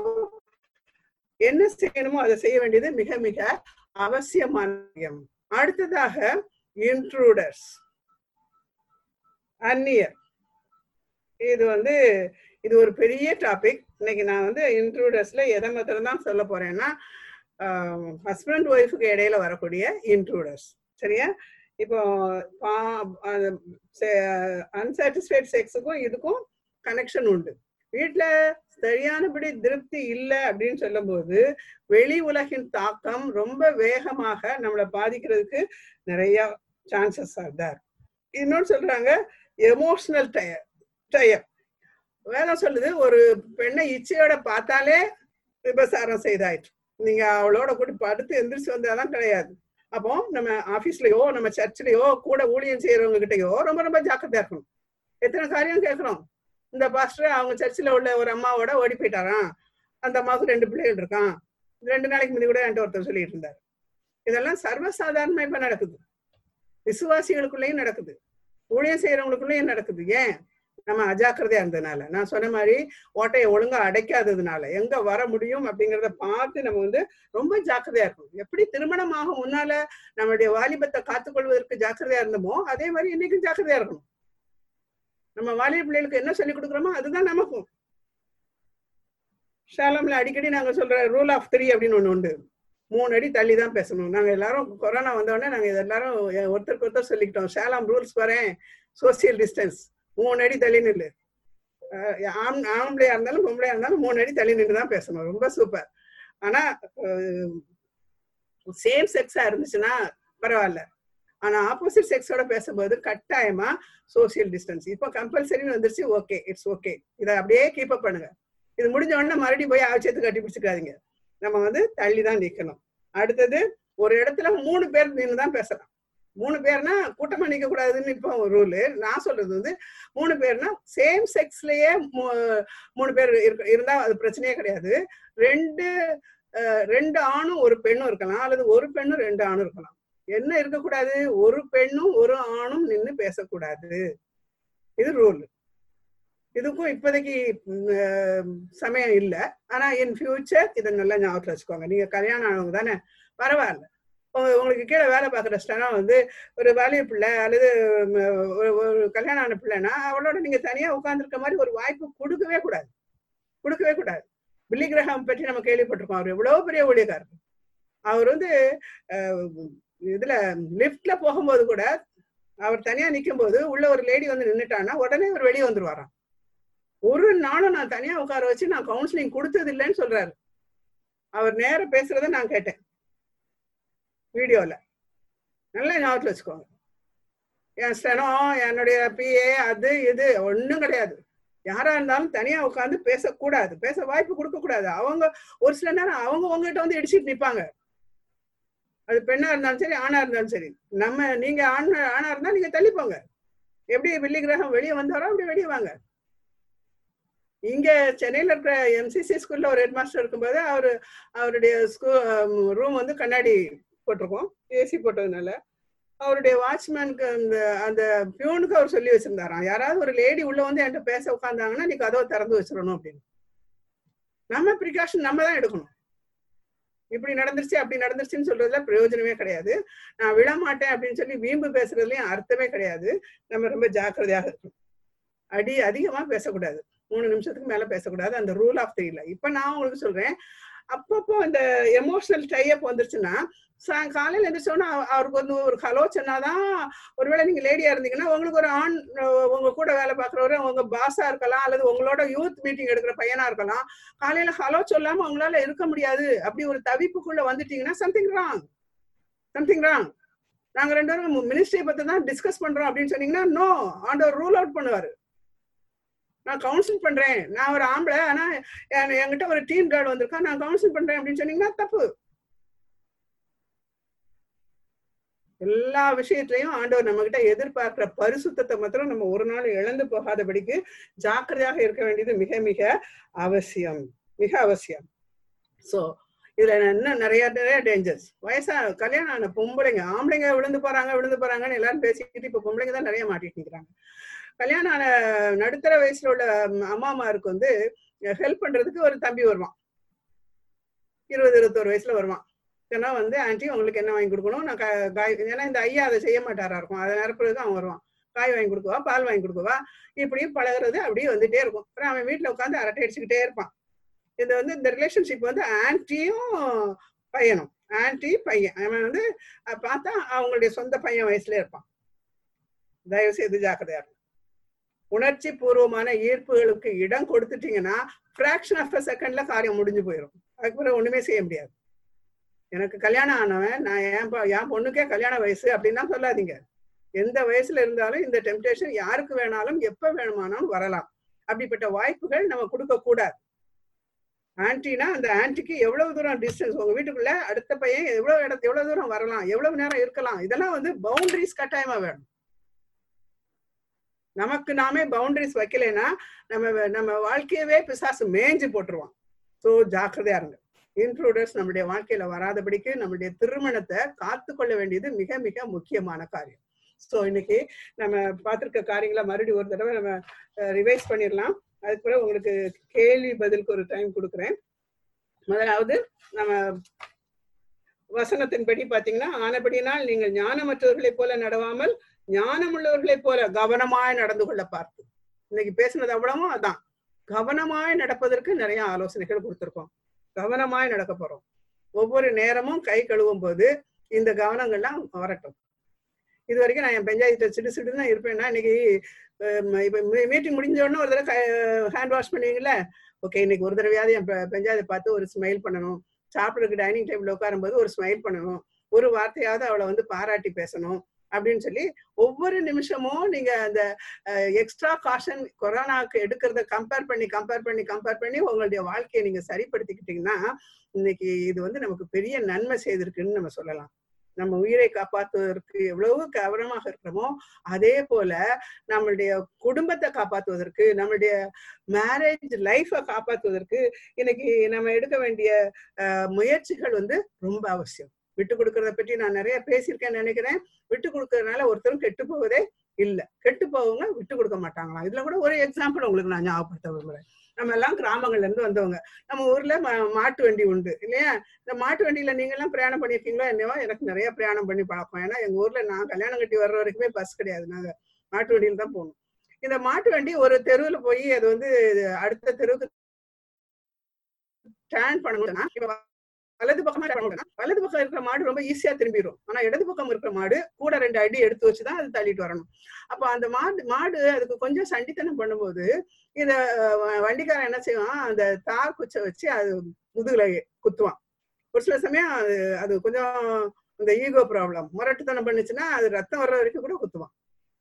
என்ன செய்யணுமோ அதை செய்ய வேண்டியது மிக மிக அவசியமான. அடுத்ததாக இன்ட்ரூடர்ஸ், அந்நியர். இது ஒரு பெரிய டாபிக். இன்னைக்கு நான் வந்து இன்ட்ரூடர்ஸ்ல எதை மாத்திரம் தான் சொல்ல போறேன்னா ஹஸ்பண்ட் ஒய்ஃபுக்கு இடையில வரக்கூடிய இன்ட்ரூடர்ஸ். சரியா? இப்போ அன்சாட்டிஸ்ஃபைட் செக்ஸுக்கும் இதுக்கும் கனெக்ஷன் உண்டு. வீட்டுல சரியானபடி திருப்தி இல்லை அப்படின்னு சொல்லும் போது வெளி உலகின் தாக்கம் ரொம்ப வேகமாக நம்மளை பாதிக்கிறதுக்கு நிறைய சான்சஸ் ஆர் தேர். இன்னொன்னு சொல்றாங்க எமோஷனல் டயர். வேலை சொல்லுது, ஒரு பெண்ணை இச்சையோட பார்த்தாலே விபசாரம் செய்தாயிற்று. நீங்க அவளோட கூட்டி படுத்து எந்திரிச்சு வந்தாதான் கிடையாது. அப்போ நம்ம ஆபீஸ்லயோ நம்ம சர்ச்சிலயோ கூட ஊழியம் செய்யறவங்க கிட்டயோ ரொம்ப ரொம்ப ஜாக்கிரதையா இருக்கணும். எத்தனை காரியம் கேட்கறோம், இந்த பாஸ்டர் அவங்க சர்ச்சில் உள்ள ஒரு அம்மாவோட ஓடி போயிட்டாராம், அந்த அம்மாவுக்கு 2 பிள்ளைகள் இருக்கான், 2 நாளைக்கு முந்தி கூட என்கிட்ட ஒருத்தர் சொல்லிட்டு இருந்தார். இதெல்லாம் சர்வசாதாரணமா இப்ப நடக்குது, விசுவாசிகளுக்குள்ளேயும் நடக்குது, ஊழியம் செய்யறவங்களுக்குள்ளேயும் நடக்குது. ஏன்? நம்ம அஜாக்கிரதையா இருந்ததுனால. நான் சொன்ன மாதிரி ஓட்டையை ஒழுங்கா அடைக்காததுனால. எங்க வர முடியும் அப்படிங்கிறத பார்த்து நம்ம வந்து ரொம்ப ஜாக்கிரதையா இருக்கணும். எப்படி திருமணமாக முன்னால நம்மளுடைய வாலிபத்தை காத்துக்கொள்வதற்கு ஜாக்கிரதையா இருந்தோமோ அதே மாதிரி இன்னைக்கும் ஜாக்கிரதையா இருக்கணும். நம்ம வாலிப பிள்ளைகளுக்கு என்ன சொல்லி கொடுக்குறோமோ அதுதான் நமக்கும். ஷாலம்ல அடிக்கடி நாங்க சொல்ற ரூல் ஆஃப் 3 அப்படின்னு ஒண்ணு உண்டு. 3 அடி தள்ளி தான் பேசணும். நாங்க எல்லாரும் கொரோனா வந்தோடனே நாங்க எல்லாரும் ஒருத்தருக்கு ஒருத்தர் சொல்லிக்கிட்டோம், ஷாலம் ரூல்ஸ் வரேன், சோசியல் டிஸ்டன்ஸ் 3 அடி தள்ளி நில்லு. ஆம்பளையா இருந்தாலும் பொம்பளையா இருந்தாலும் 3 அடி தள்ளி நின்று தான் பேசணும். ரொம்ப சூப்பர். ஆனா சேம் செக்ஸா இருந்துச்சுன்னா பரவாயில்ல. ஆனா ஆப்போசிட் செக்ஸோட பேசும்போது கட்டாயமா சோசியல் டிஸ்டன்ஸ். இப்போ கம்பல்சரின்னு வந்துருச்சு. Okay, it's okay. இதை அப்படியே கீப் அப் பண்ணுங்க. இது முடிஞ்ச உடனே மறுபடியும் போய் ஆச்சரியத்து கட்டி பிடிச்சிக்காதீங்க. நம்ம வந்து தள்ளி தான் நிக்கணும். அடுத்தது, ஒரு இடத்துல 3 பேர் நின்று தான் பேசலாம். 3 பேர்னா கூட்டமா நிக்க கூடாதுன்னு இப்போ ஒரு ரூலு. நான் சொல்றது வந்து 3 பேர்னா சேம் செக்ஸ்லயே 3 பேர் இருந்தா அது பிரச்சனையே கிடையாது. 2 ஆணும் 1 பெண்ணும் இருக்கலாம், அல்லது 1 பெண்ணும் 2 ஆணும் இருக்கலாம். என்ன இருக்கக்கூடாது, 1 பெண்ணும் 1 ஆணும் நின்று பேசக்கூடாது. இது ரூல். இதுக்கும் இப்போதைக்கு சமயம் இல்லை. ஆனா இன் ஃபியூச்சர் இதை நல்லா ஞாபகத்தில் வச்சுக்கோங்க. நீங்க கல்யாணம் ஆனவங்க தானே, பரவாயில்ல. உங்களுக்கு கீழே வேலை பார்க்குற ஸ்டனா வந்து ஒரு வாலிப பிள்ளை அல்லது ஒரு கல்யாணம் ஆன பிள்ளைன்னா அவளோட நீங்க தனியா உட்கார்ந்துருக்க மாதிரி ஒரு வாய்ப்பு கொடுக்கவே கூடாது. பில்லி கிரஹாம் பற்றி நம்ம கேள்விப்பட்டிருக்கோம். அவர் எவ்வளவு பெரிய ஊழியக்காரர். அவர் வந்து இதுல லிப்ட்ல போகும்போது கூட அவர் தனியா நிக்கும் போது உள்ள ஒரு லேடி வந்து நின்னுட்டான்னா உடனே அவர் வெளியே வந்துருவாராம். ஒரு நாளும் நான் தனியா உட்கார வச்சு நான் கவுன்சிலிங் கொடுத்தது இல்லைன்னு சொல்றாரு. அவர் நேரம் பேசுறத நான் கேட்டேன் வீடியோல. நல்லா ஞாபகத்துல வச்சுக்கோங்க. என் ஸ்டெனோ, என்னுடைய பிஏ, அது இது ஒண்ணும் கிடையாது. யாரா இருந்தாலும் தனியா உட்காந்து பேசக்கூடாது, பேச வாய்ப்பு கொடுக்க கூடாது. அவங்க ஒரு சில நேரம் அவங்க உங்ககிட்ட வந்து இடிச்சிட்டு நிப்பாங்க. அது பெண்ணா இருந்தாலும் சரி, ஆணா இருந்தாலும் சரி. நீங்க ஆணா இருந்தா நீங்க தள்ளிப்போங்க. எப்படி வில்லி கிரகம் வெளியே வந்தாரோ அப்படி வெளியே வாங்க. இங்க சென்னையில இருக்கிற எம்சிசி ஸ்கூல்ல ஒரு ஹெட் மாஸ்டர் இருக்கும்போது அவருடைய ரூம் வந்து கண்ணாடி போட்டிருக்கோம், ஏசி போட்டதுனால. அவருடைய வாட்ச்மேனுக்கு அந்த பியூனுக்கு அவர் சொல்லி வச்சிருந்தாராம், யாராவது ஒரு லேடி உள்ள வந்து என்கிட்ட பேச உட்காந்தாங்கன்னா நீ கதவை திறந்து வச்சிடணும் அப்படின்னு. நம்ம ப்ரிகாஷன் நம்ம தான் எடுக்கணும். இப்படி நடந்துருச்சு அப்படி நடந்துருச்சுன்னு சொல்றதுல பிரயோஜனமே கிடையாது. நான் விழமாட்டேன் அப்படின்னு சொல்லி வீம்பு பேசுறதுலயும் அர்த்தமே கிடையாது. நம்ம ரொம்ப ஜாக்கிரதையாக இருக்கணும். அதிகமா பேசக்கூடாது, 3 நிமிஷத்துக்கு மேல பேசக்கூடாது. அந்த ரூல் ஆஃப் 3 இப்ப நான் உங்களுக்கு சொல்றேன், அப்பப்போ இந்த எமோஷனல் டைப் வந்துருச்சுன்னா காலையில எழுந்திரிச்சோன்னா அவருக்கு வந்து ஒரு ஹலோ சொன்னாதான். ஒருவேளை நீங்க லேடியா இருந்தீங்கன்னா உங்களுக்கு ஒரு ஆண் உங்க கூட வேலை பார்க்குறவரு உங்க பாஸா இருக்கலாம், அல்லது உங்களோட யூத் மீட்டிங் எடுக்கிற பையனா இருக்கலாம். காலையில ஹலோ சொல்லாம அவங்களால இருக்க முடியாது. அப்படி ஒரு தவிப்புக்குள்ள வந்துட்டீங்கன்னா சம்திங் ராங். நாங்க 2 பேரும் மினிஸ்ட்ரியை பத்தி தான் டிஸ்கஸ் பண்றோம் அப்படின்னு சொன்னீங்கன்னா நோ, ஆண்டவர் ரூல் அவுட் பண்ணுவாரு. நான் கவுன்சில் பண்றேன், நான் ஒரு ஆம்பளை, ஆனா என்கிட்ட ஒரு டீம் கார்டு வந்திருக்கா, நான் கவுன்சில் பண்றேன் அப்படின்னு சொன்னீங்கன்னா தப்பு. எல்லா விஷயத்திலையும் ஆண்டவர் நம்ம கிட்ட எதிர்பார்க்கிற பரிசுத்தத்தை மாத்திரம் நம்ம ஒரு நாள் இழந்து போகாதபடிக்கு ஜாக்கிரதையாக இருக்க வேண்டியது மிக மிக அவசியம், மிக அவசியம். சோ இதுல இன்னும் நிறைய டேஞ்சர்ஸ். கல்யாணம் ஆன பொம்பளைங்க, ஆம்பளைங்க விழுந்து போறாங்கன்னு எல்லாரும் பேசிக்கிட்டு இப்ப பொம்பளைங்க தான் நிறைய மாட்டிட்டு நிக்கிறாங்க. கல்யாணம் ஆன நடுத்தர வயசுல உள்ள அம்மாமாருக்கு வந்து ஹெல்ப் பண்றதுக்கு ஒரு தம்பி வருவான், 20-21 வயசுல வருவான். ஏன்னா வந்து ஆன்டி உங்களுக்கு என்ன வாங்கி கொடுக்கணும், நான் காய், ஏன்னா இந்த ஐயா அதை செய்ய மாட்டாரா இருக்கும், அதை நிரப்புறதுக்கு அவன் வருவான். காய் வாங்கி கொடுக்குவா, பால் வாங்கி கொடுக்குவா, இப்படி பழகுறது அப்படியே வந்துட்டே இருக்கும். அப்புறம் அவன் வீட்டுல உட்காந்து அரட்டை அடிச்சுக்கிட்டே இருப்பான். இது வந்து இந்த ரிலேஷன்ஷிப் வந்து ஆன்டியும் பையனும், ஆன்டி பையன், அவன் வந்து பார்த்தா அவங்களுடைய சொந்த பையன் வயசுல இருப்பான். தயவு செய்து ஜாக்கிரதையா இருக்கும். உணர்ச்சி பூர்வமான ஈர்ப்புகளுக்கு இடம் கொடுத்துட்டீங்கன்னா ஃபிராக்ஷன் ஆஃப் அ செகண்ட்ல காரியம் முடிஞ்சு போயிடும். அதுக்கப்புறம் ஒண்ணுமே செய்ய முடியாது. எனக்கு கல்யாணம் ஆனவன், நான் என் பொண்ணுக்கே கல்யாண வயசு அப்படின்னா சொல்லாதீங்க. எந்த வயசுல இருந்தாலும் இந்த டெம்டேஷன் யாருக்கு வேணாலும் எப்ப வேணுமானாலும் வரலாம். அப்படிப்பட்ட வாய்ப்புகள் நம்ம கொடுக்க கூடாது. ஆன்டினா அந்த ஆன்டிக்கு எவ்வளவு தூரம் டிஸ்டன்ஸ், உங்க வீட்டுக்குள்ள அடுத்த பையன் எவ்வளவு தூரம் வரலாம், எவ்வளவு நேரம் இருக்கலாம், இதெல்லாம் வந்து பவுண்டரிஸ் கட்டாயமா வேணும். நமக்கு நாமே பவுண்டரிஸ் வைக்கலைன்னா நம்ம வாழ்க்கையவே பிசாசு மேய்ஞ்சு போட்டுருவான். ஸோ ஜாக்கிரதையா இருங்க. இன்ட்ரூடர்ஸ் நம்முடைய வாழ்க்கையில வராதபடிக்கு நம்மளுடைய திருமணத்தை காத்து கொள்ள வேண்டியது மிக மிக முக்கியமான காரியம். ஸோ இன்னைக்கு நம்ம பார்த்திருக்க காரியங்களை மறுபடியும் ஒரு தடவை நம்ம ரிவைஸ் பண்ணிடலாம். அதுக்கு பிறகு உங்களுக்கு கேள்வி பதிலுக்கு ஒரு டைம் கொடுக்குறேன். முதலாவது நம்ம வசனத்தின்படி பாத்தீங்கன்னா, ஆனபடினால் நீங்கள் ஞானமற்றவர்களைப் போல நடவாமல் ஞானமுள்ளவர்களைப் போல கவனமாய் நடந்து கொள்ள பார்த்து. இன்னைக்கு பேசுனது அவ்வளவும் அதான், கவனமாய் நடப்பதற்கு நிறைய ஆலோசனைகள் கொடுத்திருக்கோம். கவனமாய் நடக்க போறோம். ஒவ்வொரு நேரமும் கை கழுவும் போது இந்த கவனங்கள்லாம் வரட்டும். இது வரைக்கும் நான் என் பஞ்சாயத்துல சிடுசிடுன்னு தான் இருப்பேன்னா, இன்னைக்கு இப்ப மீட்டிங் முடிஞ்ச உடனே ஒரு தடவை ஹேண்ட் வாஷ் பண்ணுவீங்கல்ல, ஓகே இன்னைக்கு ஒரு தடவையாவது என் பஞ்சாயத்தை பார்த்து ஒரு ஸ்மைல் பண்ணணும், சாப்பிட்றதுக்கு டைனிங் டேபிள் உட்காரும் போது ஒரு ஸ்மைல் பண்ணணும், ஒரு வார்த்தையாவது அவளை வந்து பாராட்டி பேசணும் அப்படின்னு சொல்லி ஒவ்வொரு நிமிஷமும் நீங்க அந்த எக்ஸ்ட்ரா காஷன் கொரோனாவுக்கு எடுக்கிறத கம்பேர் பண்ணி உங்களுடைய வாழ்க்கையை நீங்க சரிப்படுத்திக்கிட்டீங்கன்னா இன்னைக்கு இது வந்து நமக்கு பெரிய நன்மை செய்திருக்குன்னு நம்ம சொல்லலாம். நம்ம உயிரை காப்பாற்றுவதற்கு எவ்வளவு கவனமாக இருக்கிறோமோ அதே போல நம்மளுடைய குடும்பத்தை காப்பாற்றுவதற்கு, நம்மளுடைய மேரேஜ் லைஃபை காப்பாற்றுவதற்கு இன்னைக்கு நம்ம எடுக்க வேண்டிய முயற்சிகள் வந்து ரொம்ப அவசியம். விட்டு கொடுக்கறத பற்றி நான் நிறைய பேசியிருக்கேன்னு நினைக்கிறேன். விட்டு கொடுக்கறதுனால ஒருத்தரும் கெட்டு போவதே இல்லை. கெட்டு போவங்க விட்டு கொடுக்க மாட்டாங்களாம். இதுல கூட ஒரு எக்ஸாம்பிள் உங்களுக்கு நான் ஞாபகப்படுத்த விரும்புறேன். நம்ம எல்லாம் கிராமங்கள்ல இருந்து வந்தவங்க. நம்ம ஊர்ல மாட்டு வண்டி உண்டு இல்லையா? இந்த மாட்டு வண்டியில நீங்க எல்லாம் பிரயாணம் பண்ணிருக்கீங்களோ என்னவோ, எனக்கு நிறைய பிரயாணம் பண்ணி பார்ப்போம். ஏன்னா எங்க ஊர்ல நான் கல்யாணம் கட்டி வர்ற வரைக்குமே பஸ் கிடையாது, நாங்க மாட்டு வண்டியில தான் போகணும். இந்த மாட்டு வண்டி ஒரு தெருவுல போய் அது வந்து அடுத்த தெருவுக்கு டர்ன் பண்ணணும்னா வலது பக்கமா வலது பக்கம் இருக்கிற மாடு ரொம்ப ஈஸியா திரும்பிடும். ஆனா இடது பக்கம் இருக்கிற மாடு கூட 2 அடி எடுத்து வச்சுதான் அது தள்ளிட்டு வரணும். அப்ப அந்த மாடு அதுக்கு கொஞ்சம் சண்டித்தனம் பண்ணும்போது இத வண்டிக்காரன் என்ன செய்வான், அந்த தார் குச்சை வச்சு அது முதுகுல குத்துவான். ஒரு சில சமயம் அது கொஞ்சம் இந்த ஈகோ ப்ராப்ளம் முரட்டுத்தனம் பண்ணுச்சுன்னா அது ரத்தம் வர்ற வரைக்கும் கூட குத்துவான்.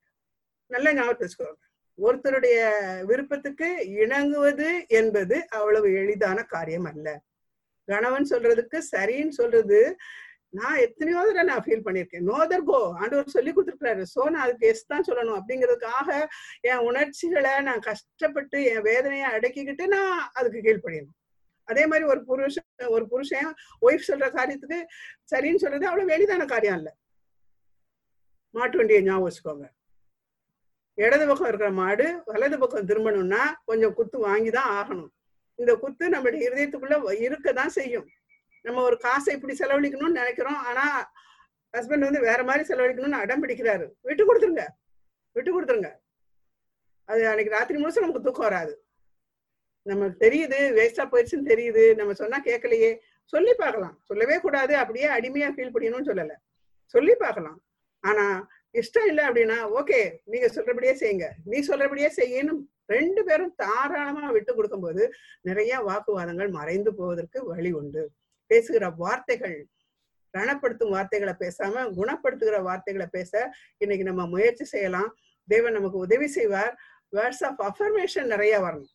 நல்ல ஞாபகம் வச்சுக்கோங்க. ஒருத்தருடைய விருப்பத்துக்கு இணங்குவது என்பது அவ்வளவு எளிதான காரியம் அல்ல. கணவன் சொல்றதுக்கு சரின்னு சொல்றது நான் எத்தனையோ தடவை நான் ஃபீல் பண்ணியிருக்கேன். நோதர் கோ ஆண்டவர் சொல்லி கொடுத்துருக்காரு. சோ நான் அதுக்கு எஸ் தான் சொல்லணும் அப்படிங்கிறதுக்காக என் உணர்ச்சிகளை நான் கஷ்டப்பட்டு என் வேதனையை அடக்கிக்கிட்டு நான் அதுக்கு கீழ்ப்படியணும். அதே மாதிரி ஒரு புருஷன் ஒய்ஃப் சொல்ற காரியத்துக்கு சரின்னு சொல்றது அவ்வளவு எளிதான காரியம் இல்ல. மாட்டு வண்டியை ஞாபகம் வச்சுக்கோங்க. இடது பக்கம் இருக்கிற மாடு வலது பக்கம் திரும்பணும்னா கொஞ்சம் குத்து வாங்கிதான் ஆகணும். இந்த குத்து நம்மளுடைய இருதயத்துக்குள்ள இருக்கதான் செய்யும். நம்ம ஒரு காசை இப்படி செலவழிக்கணும்னு நினைக்கிறோம், ஆனா ஹஸ்பண்ட் வந்து வேற மாதிரி செலவழிக்கணும்னு அடம் பிடிக்கிறாரு. விட்டு கொடுத்துருங்க. அது அன்னைக்கு ராத்திரி முழுசும் நமக்கு தூக்கம் வராது. நமக்கு தெரியுது வேஸ்டா போயிடுச்சுன்னு தெரியுது, நம்ம சொன்னா கேட்கலையே, சொல்லி பார்க்கலாம். சொல்லவே கூடாது, அப்படியே அடிமையா ஃபீல் பண்ணிடணும்னு சொல்லல, சொல்லி பார்க்கலாம். ஆனா இஷ்டம் இல்லை அப்படின்னா ஓகே நீங்க சொல்றபடியே செய்யுங்க, நீ சொல்றபடியே செய்யணும். 2 பேரும் தாராளமா விட்டு கொடுக்கும் போது நிறைய வாக்குவாதங்கள் மறைந்து போவதற்கு வழி உண்டு. பேசுகிற வார்த்தைகள் ரணப்படுத்தும் வார்த்தைகளை பேசாம குணப்படுத்துகிற வார்த்தைகளை பேச இன்னைக்கு நம்ம முயற்சி செய்யலாம். தேவன் நமக்கு உதவி செய்வார். வேர்ட்ஸ் ஆஃப் அஃபர்மேஷன் நிறைய வரணும்.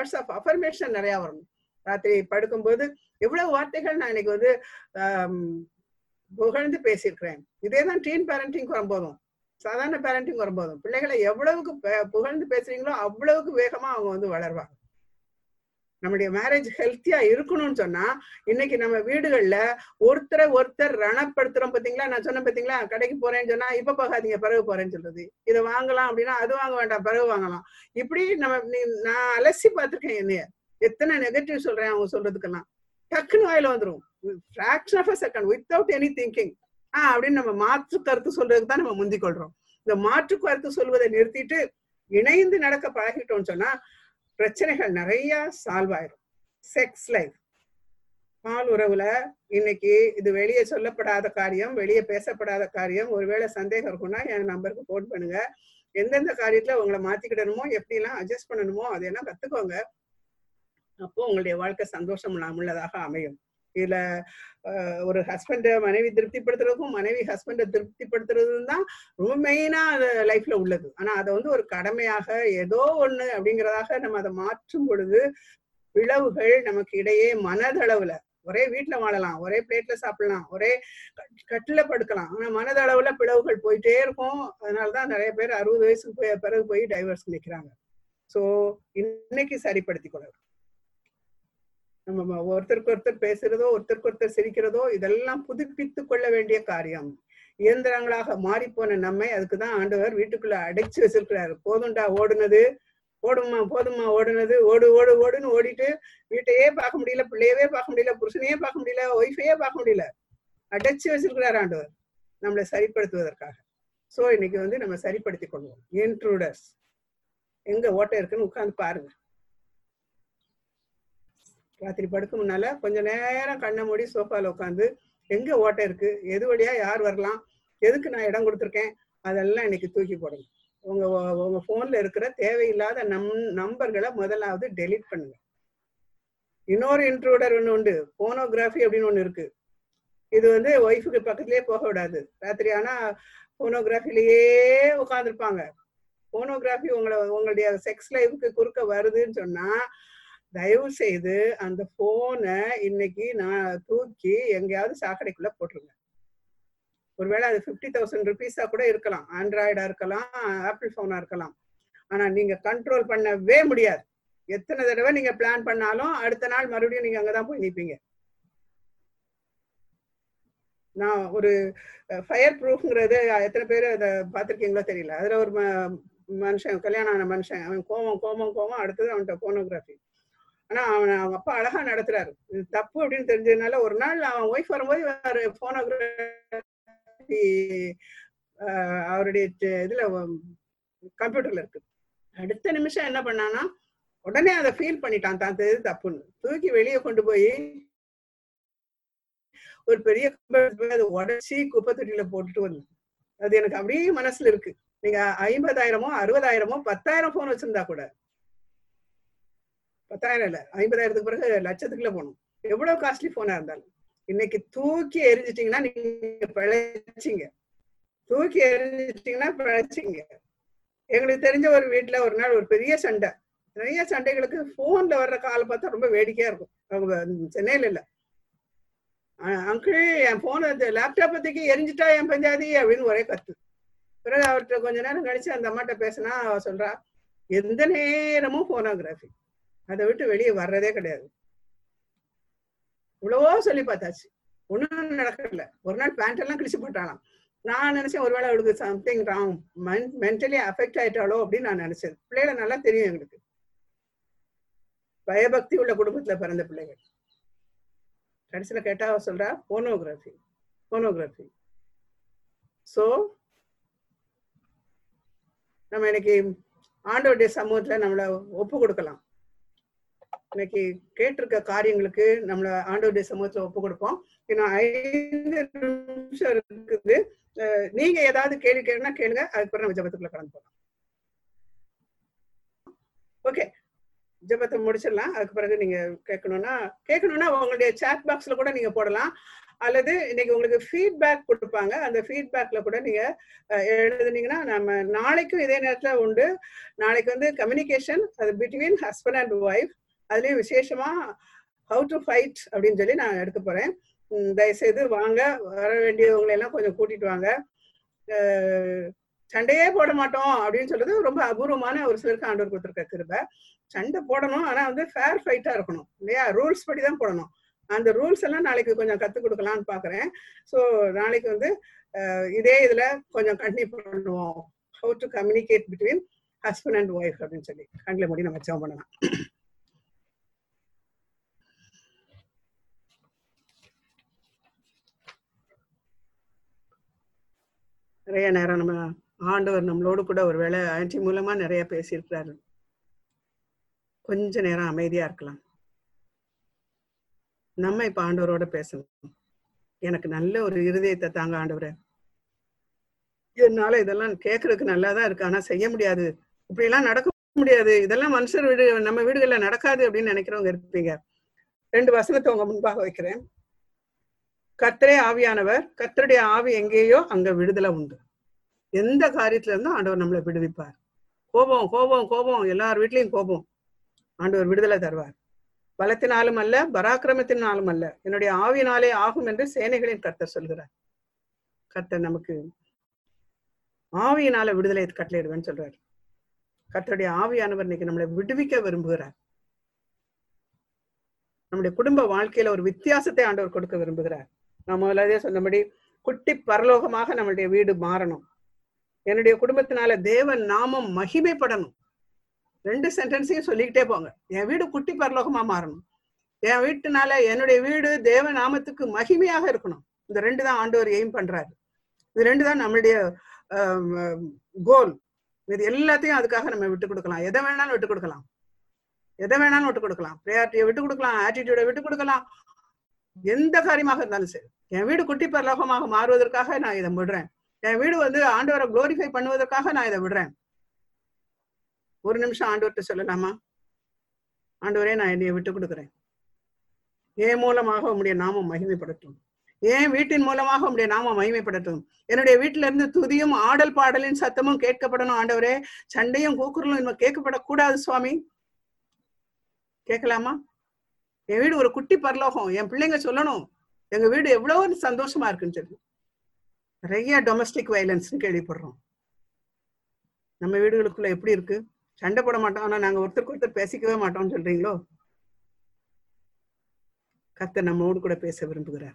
ராத்திரி படுக்கும்போது எவ்வளவு வார்த்தைகள் நான் இன்னைக்கு வந்து புகழ்ந்து பேசியிருக்கிறேன். இதேதான் டீன் பேரண்டிங் வரும்போதும் சாதாரண பேரண்டிங் வரும்போதும் பிள்ளைகளை எவ்வளவுக்கு புகழ்ந்து பேசுறீங்களோ அவ்வளவுக்கு வேகமா அவங்க வந்து வளர்வாங்க. நம்முடைய மேரேஜ் ஹெல்த்தியா இருக்கணும்னு சொன்னா இன்னைக்கு நம்ம வீடுகள்ல ஒருத்தர் ரணப்படுத்துறோம். பாத்தீங்களா, நான் சொன்ன பாத்தீங்களா, கடைக்கு போறேன்னு சொன்னா இப்ப போகாதீங்க பிறகு போறேன்னு சொல்றது, இதை வாங்கலாம் அப்படின்னா அது வாங்க வேண்டாம் பிறகு வாங்கலாம். இப்படி நான் அலசி பார்த்திருக்கேன். என்னைய எத்தனை நெகட்டிவ் சொல்றேன் அவங்க சொல்றதுக்கெல்லாம். டக்குன்னு வாயில வந்துரும், fraction of a second, without any thinking. அப்படின்னு நம்ம மாற்று கருத்து சொல்றதுக்கு தான் நம்ம முந்திக் கொள்றோம். இந்த மாற்று கருத்து சொல்வதை நிறுத்திட்டு இணைந்து நடக்க பழகிட்டோம்னு சொன்னா பிரச்சனைகள் நிறைய சால்வ் ஆயிரும். செக்ஸ் லைஃப், பால் உறவுல இன்னைக்கு இது வெளியே சொல்லப்படாத காரியம், வெளியே பேசப்படாத காரியம். ஒருவேளை சந்தேகம் இருக்குன்னா என் நம்பருக்கு போன் பண்ணுங்க. எந்தெந்த காரியத்துல உங்களை மாத்திக்கிடணுமோ, எப்படி எல்லாம் அட்ஜஸ்ட் பண்ணணுமோ அதையெல்லாம் கத்துக்கோங்க. அப்போ உங்களுடைய வாழ்க்கை சந்தோஷம் உள்ளதாக அமையும். இதுல ஒரு ஹஸ்பண்ட மனைவி திருப்திப்படுத்துறதுக்கும் மனைவி ஹஸ்பண்டை திருப்திப்படுத்துறதும் தான் ரொம்ப மெயினா லைஃப்ல உள்ளது. ஆனா அதை வந்து ஒரு கடமையாக ஏதோ ஒண்ணு அப்படிங்கிறதாக நம்ம அதை மாற்றும் பொழுது பிளவுகள் நமக்கு இடையே மனதளவுல, ஒரே வீட்டுல வாழலாம், ஒரே பிளேட்ல சாப்பிடலாம், ஒரே கட்டில படுக்கலாம், ஆனா மனதளவுல பிளவுகள் போயிட்டே இருக்கும். அதனாலதான் நிறைய பேர் 60 வயசுக்கு பிறகு போய் டைவர்ஸ் நிக்கிறாங்க. சோ இன்னைக்கு சரிப்படுத்திக் கொள்ளலாம். நம்ம ஒருத்தருக்கு ஒருத்தர் பேசுறதோ ஒருத்தருக்கு ஒருத்தர் சிரிக்கிறதோ இதெல்லாம் புதுப்பித்து கொள்ள வேண்டிய காரியம். இயந்திரங்களாக மாறிப்போன நம்மை அதுக்குதான் ஆண்டவர் வீட்டுக்குள்ள அடைச்சு வச்சிருக்கிறாரு. போதும்டா ஓடுனது, போதுமா ஓடுனது, ஓடுன்னு ஓடிட்டு வீட்டையே பார்க்க முடியல, பிள்ளையவே பார்க்க முடியல, புருஷனையே பார்க்க முடியல, ஒய்ஃபையே பார்க்க முடியல, அடைச்சு வச்சிருக்கிறாரு ஆண்டவர் நம்மளை சரிப்படுத்துவதற்காக. சோ இன்னைக்கு வந்து நம்ம சரிப்படுத்திக் கொள்வோம். இன்ட்ரூடர்ஸ் எங்க ஓட்டை இருக்குன்னு உட்கார்ந்து பாருங்க. ராத்திரி படுக்க முன்னால கொஞ்ச நேரம் கண்ணை மூடி சோஃபால உட்காந்து எங்க ஓட்டை இருக்கு, எது வழியா யார் வரலாம், எதுக்கு நான் இடம் கொடுத்துருக்கேன், அதெல்லாம் இன்னைக்கு தூக்கி போடுங்க. உங்க போன்ல இருக்கிற தேவையில்லாத நம்பர்களை முதலாவது டெலீட் பண்ணுங்க. இன்னொரு இன்ட்ரூடர் ஒண்ணு உண்டு, போனோகிராஃபி அப்படின்னு ஒண்ணு இருக்கு. இது வந்து ஒய்ஃபுக்கு பக்கத்திலேயே போக விடாது. ராத்திரி ஆனா போனோகிராஃபிலேயே உட்காந்துருப்பாங்க. போனோகிராஃபி உங்களுடைய செக்ஸ் லைஃபுக்கு குறுக்க வருதுன்னு சொன்னா தயவு செய்து அந்த போனை இன்னைக்கு நான் தூக்கி எங்கேயாவது சாக்கடைக்குள்ள போட்டுருங்க. ஒருவேளை அது 50,000 ருபீஸா கூட இருக்கலாம், ஆண்ட்ராய்டா இருக்கலாம், ஆப்பிள் போனா இருக்கலாம். ஆனா நீங்க கண்ட்ரோல் பண்ணவே முடியாது. எத்தனை தடவை நீங்க பிளான் பண்ணாலும் அடுத்த நாள் மறுபடியும் நீங்க அங்கதான் போய் நிற்பீங்க. நான் ஒரு ஃபயர் ப்ரூஃப்ங்கிறது எத்தனை பேர் அதை பார்த்துருக்கீங்களோ தெரியல. அதுல ஒரு மனுஷன், கல்யாணம் ஆன மனுஷன், அவன் கோபம் அடுத்தது அவன்கிட்ட போனோகிராஃபி. ஆனா அவங்க அப்பா அழகா நடத்துறாரு. இது தப்பு அப்படின்னு தெரிஞ்சதுனால ஒரு நாள் அவன் ஒய்ஃப் வரும்போது போனோகிராஃபி அவருடைய இதுல கம்ப்யூட்டர்ல இருக்கு. அடுத்த நிமிஷம் என்ன பண்ணானா உடனே அதை ஃபீல் பண்ணிட்டான் தான் தப்புன்னு. தூக்கி வெளியே கொண்டு போய் ஒரு பெரிய அதை உடச்சி குப்பை தொட்டியில போட்டுட்டு வந்து, அது எனக்கு அப்படியே மனசுல இருக்கு. நீங்க 50,000மோ 60,000மோ 10,000 போன் வச்சிருந்தா கூட, 10,000 இல்ல 50,000க்கு பிறகு லட்சத்துக்குள்ள போகணும், எவ்வளவு காஸ்ட்லி போனா இருந்தாலும் இன்னைக்கு தூக்கி எரிஞ்சிட்டீங்கன்னா நீங்க பிழைச்சிங்க. எங்களுக்கு தெரிஞ்ச ஒரு வீட்டுல ஒரு நாள் ஒரு பெரிய சண்டை. நிறைய சண்டைகளுக்கு போன்ல வர்ற காலை பார்த்தா ரொம்ப வேடிக்கையா இருக்கும். அவங்க சென்னையில இல்ல. அங்கிள் என் போன லேப்டாப் பத்திக்கு எரிஞ்சிட்டா என் பஞ்சாதி அப்படின்னு ஒரே கத்து. பிறகு அவர்கிட்ட கொஞ்ச நேரம் கழிச்சு அந்த அம்மாட்ட பேசினா அவ சொல்றா, எந்த நேரமும் போனோகிராஃபி, அதை விட்டு வெளியே வர்றதே கிடையாது. இவ்வளவோ சொல்லி பார்த்தாச்சு, ஒண்ணும் நடக்கல. ஒரு நாள் பேண்ட் எல்லாம் கிழிச்சு போட்டாலாம். நான் நினைச்சேன் ஒருவேளை அவளுக்கு சம்திங் ராங், மென்டலி அஃபெக்ட் ஆயிட்டாளோ அப்படின்னு நான் நினைச்சேன். பிள்ளைகளை நல்லா தெரியும் எங்களுக்கு, பயபக்தி உள்ள குடும்பத்துல பிறந்த பிள்ளைகள். கடைசியில கேட்டா அவ சொல்றா போனோகிராஃபி போனோகிராஃபி. சோ நம்ம இன்னைக்கு ஆண்டவருடைய சமூகத்துல நம்மள ஒப்பு கொடுக்கலாம். இன்னைக்கு கேட்டிருக்க காரியங்களுக்கு நம்மள ஆண்டவருடைய சமூகத்துல ஒப்பு கொடுப்போம். இன்னும் 5 நிமிஷம் இருக்குது. நீங்க ஏதாவது கேள்வி கேளுங்க, கேளுங்க. அதுக்கப்புறம் நம்ம ஜெபத்துக்குள்ள கடந்து போகலாம். ஓகே, ஜெபத்தை முடிச்சிடலாம். அதுக்கு பிறகு நீங்க கேட்கணும்னா உங்களுடைய சாட் பாக்ஸ்ல கூட நீங்க போடலாம். அல்லது இன்னைக்கு உங்களுக்கு ஃபீட்பேக் கொடுப்பாங்க, அந்த ஃபீட்பேக்ல கூட நீங்க எழுதுனீங்கன்னா நம்ம நாளைக்கும் இதே நேரத்துல உண்டு. நாளைக்கு வந்து கம்யூனிகேஷன், அது பிட்வீன் ஹஸ்பண்ட் அண்ட் ஒய்ஃப். அதுலயும் விசேஷமா ஹவு டு ஃபைட் அப்படின்னு சொல்லி நான் எடுக்க போறேன். தயவுசெய்து வாங்க, வர வேண்டியவங்களை எல்லாம் கொஞ்சம் கூட்டிட்டு வாங்க. சண்டையே போட மாட்டோம் அப்படின்னு சொல்றது ரொம்ப அபூர்வமான ஒரு சிலருக்கு ஆண்டவர் கொடுத்துருக்க கிருபை. சண்டை போடணும், ஆனா வந்து ஃபேர் ஃபைட்டா இருக்கணும் இல்லையா? ரூல்ஸ் படி தான் போடணும். அந்த ரூல்ஸ் எல்லாம் நாளைக்கு கொஞ்சம் கத்துக் கொடுக்கலாம்னு பாக்குறேன். ஸோ நாளைக்கு வந்து இதே இதுல கொஞ்சம் கண்டினியூ பண்ணுவோம், how to communicate between husband and wife அப்படின்னு சொல்லி. கண்ணில் முடி நம்ம ஜெபம் பண்ணலாம். நிறைய நேரம் நம்ம ஆண்டவர் நம்மளோடு கூட ஒருவேளை ஆன்டி மூலமா நிறைய பேசியிருக்கிறாரு. கொஞ்ச நேரம் அமைதியா இருக்கலாம். நம்ம இப்ப ஆண்டவரோட பேசணும். எனக்கு நல்ல ஒரு இருதயத்தை தாங்க ஆண்டவரே, என்னால இதெல்லாம் கேட்கறதுக்கு நல்லாதான் இருக்கு, ஆனா செய்ய முடியாது, இப்படி எல்லாம் நடக்க முடியாது, இதெல்லாம் மனுஷர் வீடு, நம்ம வீடுகள்ல நடக்காது அப்படின்னு நினைக்கிறவங்க இருப்பீங்க. 2 வசனத்தை உங்க முன்பாக வைக்கிறேன். கர்த்தரே ஆவியானவர், கர்த்தருடைய ஆவி எங்கேயோ அங்க விடுதலை உண்டு. எந்த காரியத்துல இருந்தும் ஆண்டவர் நம்மளை விடுவிப்பார். கோபம் கோபம் கோபம், எல்லார் வீட்லயும் கோபம், ஆண்டவர் விடுதலை தருவார். பலத்தினாலும் அல்ல, பராக்கிரமத்தினாலும் அல்ல, என்னுடைய ஆவியினாலே ஆகும் என்று சேனைகளின் கர்த்தர் சொல்கிறார். கர்த்தர் நமக்கு ஆவியினால விடுதலை கட்டளையிடுவேன்னு சொல்றாரு. கர்த்தருடைய ஆவியானவர் இன்னைக்கு நம்மளை விடுவிக்க விரும்புகிறார். நம்முடைய குடும்ப வாழ்க்கையில ஒரு வித்தியாசத்தை ஆண்டவர் கொடுக்க விரும்புகிறார். நான் முதலாவதே சொன்னபடி குட்டி பரலோகமாக நம்மளுடைய வீடு மாறணும். என்னுடைய குடும்பத்தினால தேவன் நாமம் மகிமைப்படணும். 2 சென்டென்ஸையும் சொல்லிக்கிட்டே போங்க. என் வீடு குட்டி பரலோகமா மாறணும், என் வீட்டுனால என்னுடைய வீடு தேவ நாமத்துக்கு மகிமையாக இருக்கணும். இந்த 2 தான் ஆண்டவர் எய்ம் பண்றாரு. இது 2 தான் நம்மளுடைய கோல். இது எல்லாத்தையும் அதுக்காக நம்ம விட்டு கொடுக்கலாம். எதை வேணாலும் விட்டு கொடுக்கலாம், எதை வேணாலும் விட்டு கொடுக்கலாம். ப்ரையாரிட்டியை விட்டு கொடுக்கலாம், ஆட்டிடியூடை விட்டு கொடுக்கலாம், எந்த காரியமாக இருந்தாலும் சரி. என் வீடு குட்டி பரலோகமாக மாறுவதற்காக நான் இதை விடுறேன். என் வீடு வந்து ஆண்டவரை குளோரிஃபை பண்ணுவதற்காக நான் இதை விடுறேன். ஒரு நிமிஷம் ஆண்டவர்கிட்ட சொல்லலாமா? ஆண்டவரே, நான் என்னைய விட்டு கொடுக்குறேன். என் மூலமாக உம்முடைய நாமம் மகிமைப்படட்டும், என் வீட்டின் மூலமாக உம்முடைய நாமம் மகிமைப்படட்டும். என்னுடைய வீட்டுல இருந்து துதியும் ஆடல் பாடலின் சத்தமும் கேட்கப்படணும். ஆண்டவரே, சண்டையும் கூக்குரலும் இன்னும் கேட்கப்படக்கூடாது சுவாமி. கேட்கலாமா? என் வீடு ஒரு குட்டி பரலோகம். என் பிள்ளைங்க சொல்லணும் எங்க வீடு எவ்வளவு சந்தோஷமா இருக்குன்னு சொல்லி. நிறைய டொமஸ்டிக் வயலன்ஸ் கேள்விப்படுறோம். நம்ம வீடுகளுக்குள்ள எப்படி இருக்கு? சண்டை போட மாட்டோம், ஆனா நாங்க ஒருத்தருக்கு ஒருத்தர் பேசிக்கவே மாட்டோம்னு சொல்றீங்களோ? கர்த்தர் நம்மோடு கூட பேச விரும்புகிறார்.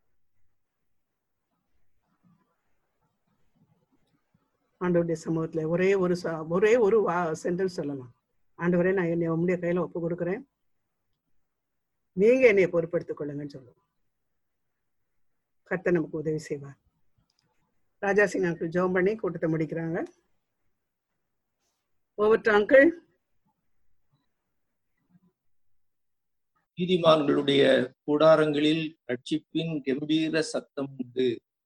ஆண்டவருடைய சமூகத்துல ஒரே ஒரு சென்டென்ஸ் சொல்லலாம். ஆண்டவரே, நான் என்னை உம்முடைய கையில ஒப்பு கொடுக்குறேன், நீங்க என்னைய பொறுப்படுத்திக் கொள்ளுங்கன்னு சொல்லுவோம். கர்த்தர் நமக்கு உதவி செய்வார். ராஜா சிங் அங்கிள் ஜெபம் பண்ணி கூட்டத்தை முடிக்கிறாங்க. Over to uncle. நீதிமான்களுடைய கூடாரங்களில் ரட்சிப்பின் கம்பீர சத்தம் உண்டு.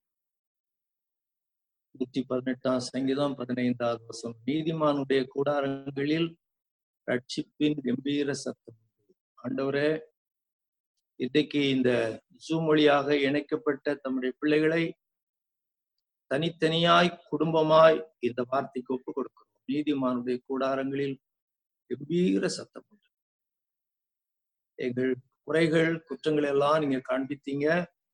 118 சங்கீதம் 15வது வசனம். நீதிமானுடைய கூடாரங்களில் ரட்சிப்பின் கம்பீர சத்தம் உண்டு. ஆண்டவரே, இன்றைக்கு இந்த ஜூம் வழியாக இணைக்கப்பட்ட தம்முடைய பிள்ளைகளை தனித்தனியாய் குடும்பமாய் இந்த வார்த்தைக்கு ஒப்பு கொடுக்கிறோம். நீதிமானுடைய கூடாரங்களில் கம்பீர சத்தம் உண்டு. எங்கள் குறைகள் குற்றங்கள் எல்லாம் நீங்க காண்பித்தீங்க.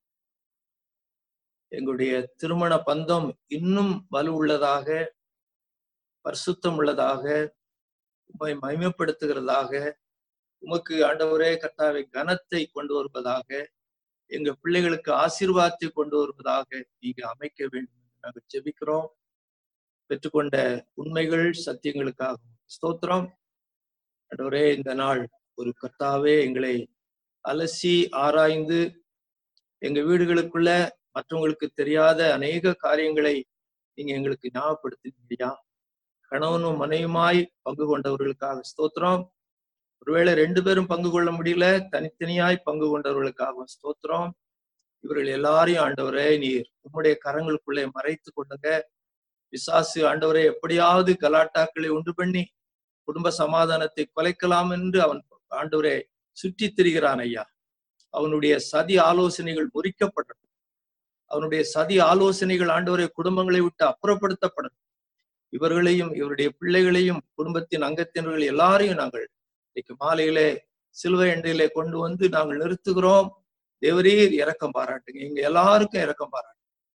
எங்களுடைய திருமண பந்தம் இன்னும் வலு உள்ளதாக, பரிசுத்தம் உள்ளதாக, உம்மை மகிமைப்படுத்துகிறதாக, உமக்கு ஆண்டவரே கர்த்தாவே கனத்தை கொண்டு வருவதாக, எங்க பிள்ளைகளுக்கு ஆசீர்வாதத்தை கொண்டு வருவதாக நீங்க அமைக்க வேண்டும் என்று நாங்கள் ஜெபிக்கிறோம். பெற்றுக்கொண்ட உண்மைகள் சத்தியங்களுக்காக ஸ்தோத்திரம். ஆண்டவரே, இந்த நாள் ஒரு கர்த்தாவே எங்களை அலசி ஆராய்ந்து எங்க வீடுகளுக்குள்ள மற்றவங்களுக்கு தெரியாத அநேக காரியங்களை நீங்க எங்களுக்கு ஞாபகப்படுத்தியா. கணவனும் மனைவியுமாய் பங்கு கொண்டவர்களுக்காக ஸ்தோத்திரம். ஒருவேளை 2 பேரும் பங்கு கொள்ள முடியல, தனித்தனியாய் பங்கு கொண்டவர்களுக்காக ஸ்தோத்திரம். இவர்கள் எல்லாரையும் ஆண்டவரே நீர் உம்முடைய கரங்களுக்குள்ளே மறைத்து கொண்டுங்க. பிசாசு ஆண்டவரே எப்படியாவது கலாட்டாக்களை உண்டு பண்ணி குடும்ப சமாதானத்தை குலைக்கலாம் என்று அவன் ஆண்டவரே சுற்றி திரிகிறான் ஐயா. அவனுடைய சதி ஆலோசனைகள் முறிக்கப்படட்டும். அவனுடைய சதி ஆலோசனைகள் ஆண்டவரே குடும்பங்களை விட்டு அப்புறப்படுத்தப்படட்டும். இவர்களையும் இவருடைய பிள்ளைகளையும் குடும்பத்தின் அங்கத்தினர்கள் எல்லாரையும் நாங்கள் இன்னைக்கு மாலையிலே சிலுவை எண்டையிலே கொண்டு வந்து நாங்கள் நிறுத்துகிறோம். தேவரீர் இரக்கம் பாராட்டுங்க. எங்க எல்லாருக்கும் இரக்கம் பாராட்டுங்க.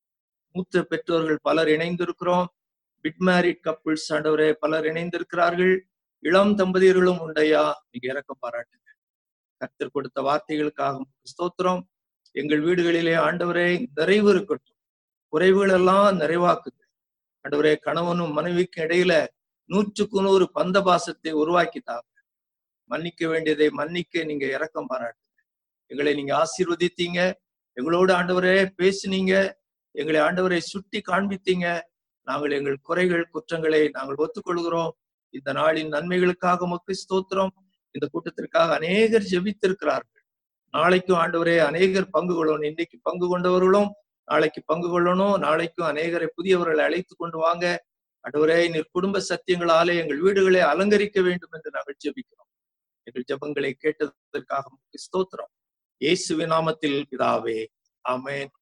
மூத்த பெற்றோர்கள் பலர் இணைந்திருக்கிறோம். பிட் மேரிட் கப்பிள்ஸ் ஆண்டவரே பலர் இணைந்திருக்கிறார்கள். இளம் தம்பதியர்களும் உண்டையா, நீங்க இரக்கம் பாராட்டுங்க. கர்த்தர் கொடுத்த வார்த்தைகளுக்காக ஸ்தோத்திரம். எங்கள் வீடுகளிலே ஆண்டவரே நிறைவு இருக்கட்டும். குறைவுகள் எல்லாம் நிறைவாக்குங்க ஆண்டவரே. கணவனும் மனைவிக்கும் இடையில 100க்கு 100 பந்த பாசத்தை உருவாக்கிட்டாங்க. மன்னிக்க வேண்டியதை மன்னிக்க நீங்க இரக்கம் பாராட்டுங்க. எங்களை நீங்க ஆசீர்வதித்தீங்க. எங்களோடு ஆண்டவரே பேசினீங்க. எங்களை ஆண்டவரை சுட்டி காண்பித்தீங்க. நாங்கள் எங்கள் குறைகள் குற்றங்களை நாங்கள் ஒத்துக்கொள்கிறோம். இந்த நாளின் நன்மைகளுக்காக உமக்கு ஸ்தோத்திரம். இந்த கூட்டத்திற்காக அநேகர் ஜெபித்திருக்கிறார்கள். நாளைக்கும் ஆண்டவரே அநேகர் பங்கு கொள்ளணும். இன்னைக்கு பங்கு கொண்டவர்களும் நாளைக்கு பங்கு கொள்ளணும். நாளைக்கும் அநேகரை புதியவர்களை அழைத்து கொண்டு வாங்க ஆண்டவரே. நீர் குடும்ப சத்தியங்களாலே எங்கள் வீடுகளை அலங்கரிக்க வேண்டும் என்று நாங்கள் ஜெபிக்கிறோம். எங்கள் ஜெபங்களை கேட்டதற்காக உமக்கு ஸ்தோத்திரம். இயேசுவின் நாமத்தில் பிதாவே, ஆமென்.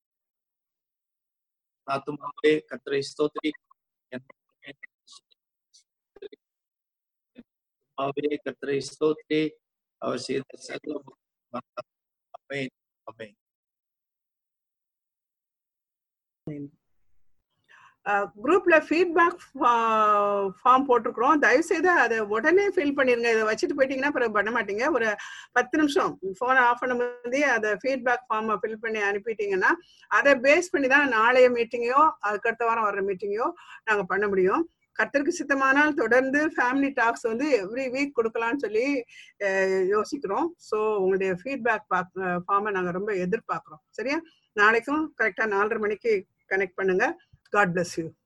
ஆத்துமாவே கர்த்தரை ஸ்தோத்திரி. கர்த்தரை ஸ்தோத்திரி. அவர் செய்த சகல ஆமென், ஆமென். குரூப்ல ஃபீட்பேக் ஃபார்ம் போட்டிருக்கிறோம். தயவு செய்து அதை உடனே ஃபில் பண்ணிருங்க. இதை வச்சுட்டு போயிட்டீங்கன்னா பிறகு பண்ண மாட்டீங்க. ஒரு 10 நிமிஷம் ஃபோனை ஆஃப் பண்ண முந்தைய அதை ஃபீட்பேக் ஃபார்மை ஃபில் பண்ணி அனுப்பிட்டீங்கன்னா அதை பேஸ் பண்ணி தான் நாளைய மீட்டிங்கையோ அதுக்கடுத்த வாரம் வர்ற மீட்டிங்கையோ நாங்கள் பண்ண முடியும். கர்த்தருக்கு சித்தமானால் தொடர்ந்து ஃபேமிலி டாக்ஸ் வந்து எவ்ரி வீக் கொடுக்கலான்னு சொல்லி யோசிக்கிறோம். ஸோ உங்களுடைய ஃபீட்பேக் ஃபார்மை நாங்கள் ரொம்ப எதிர்பார்க்குறோம். சரியா? நாளைக்கும் கரெக்டாக 4:30 மணிக்கு கனெக்ட் பண்ணுங்க. God bless you.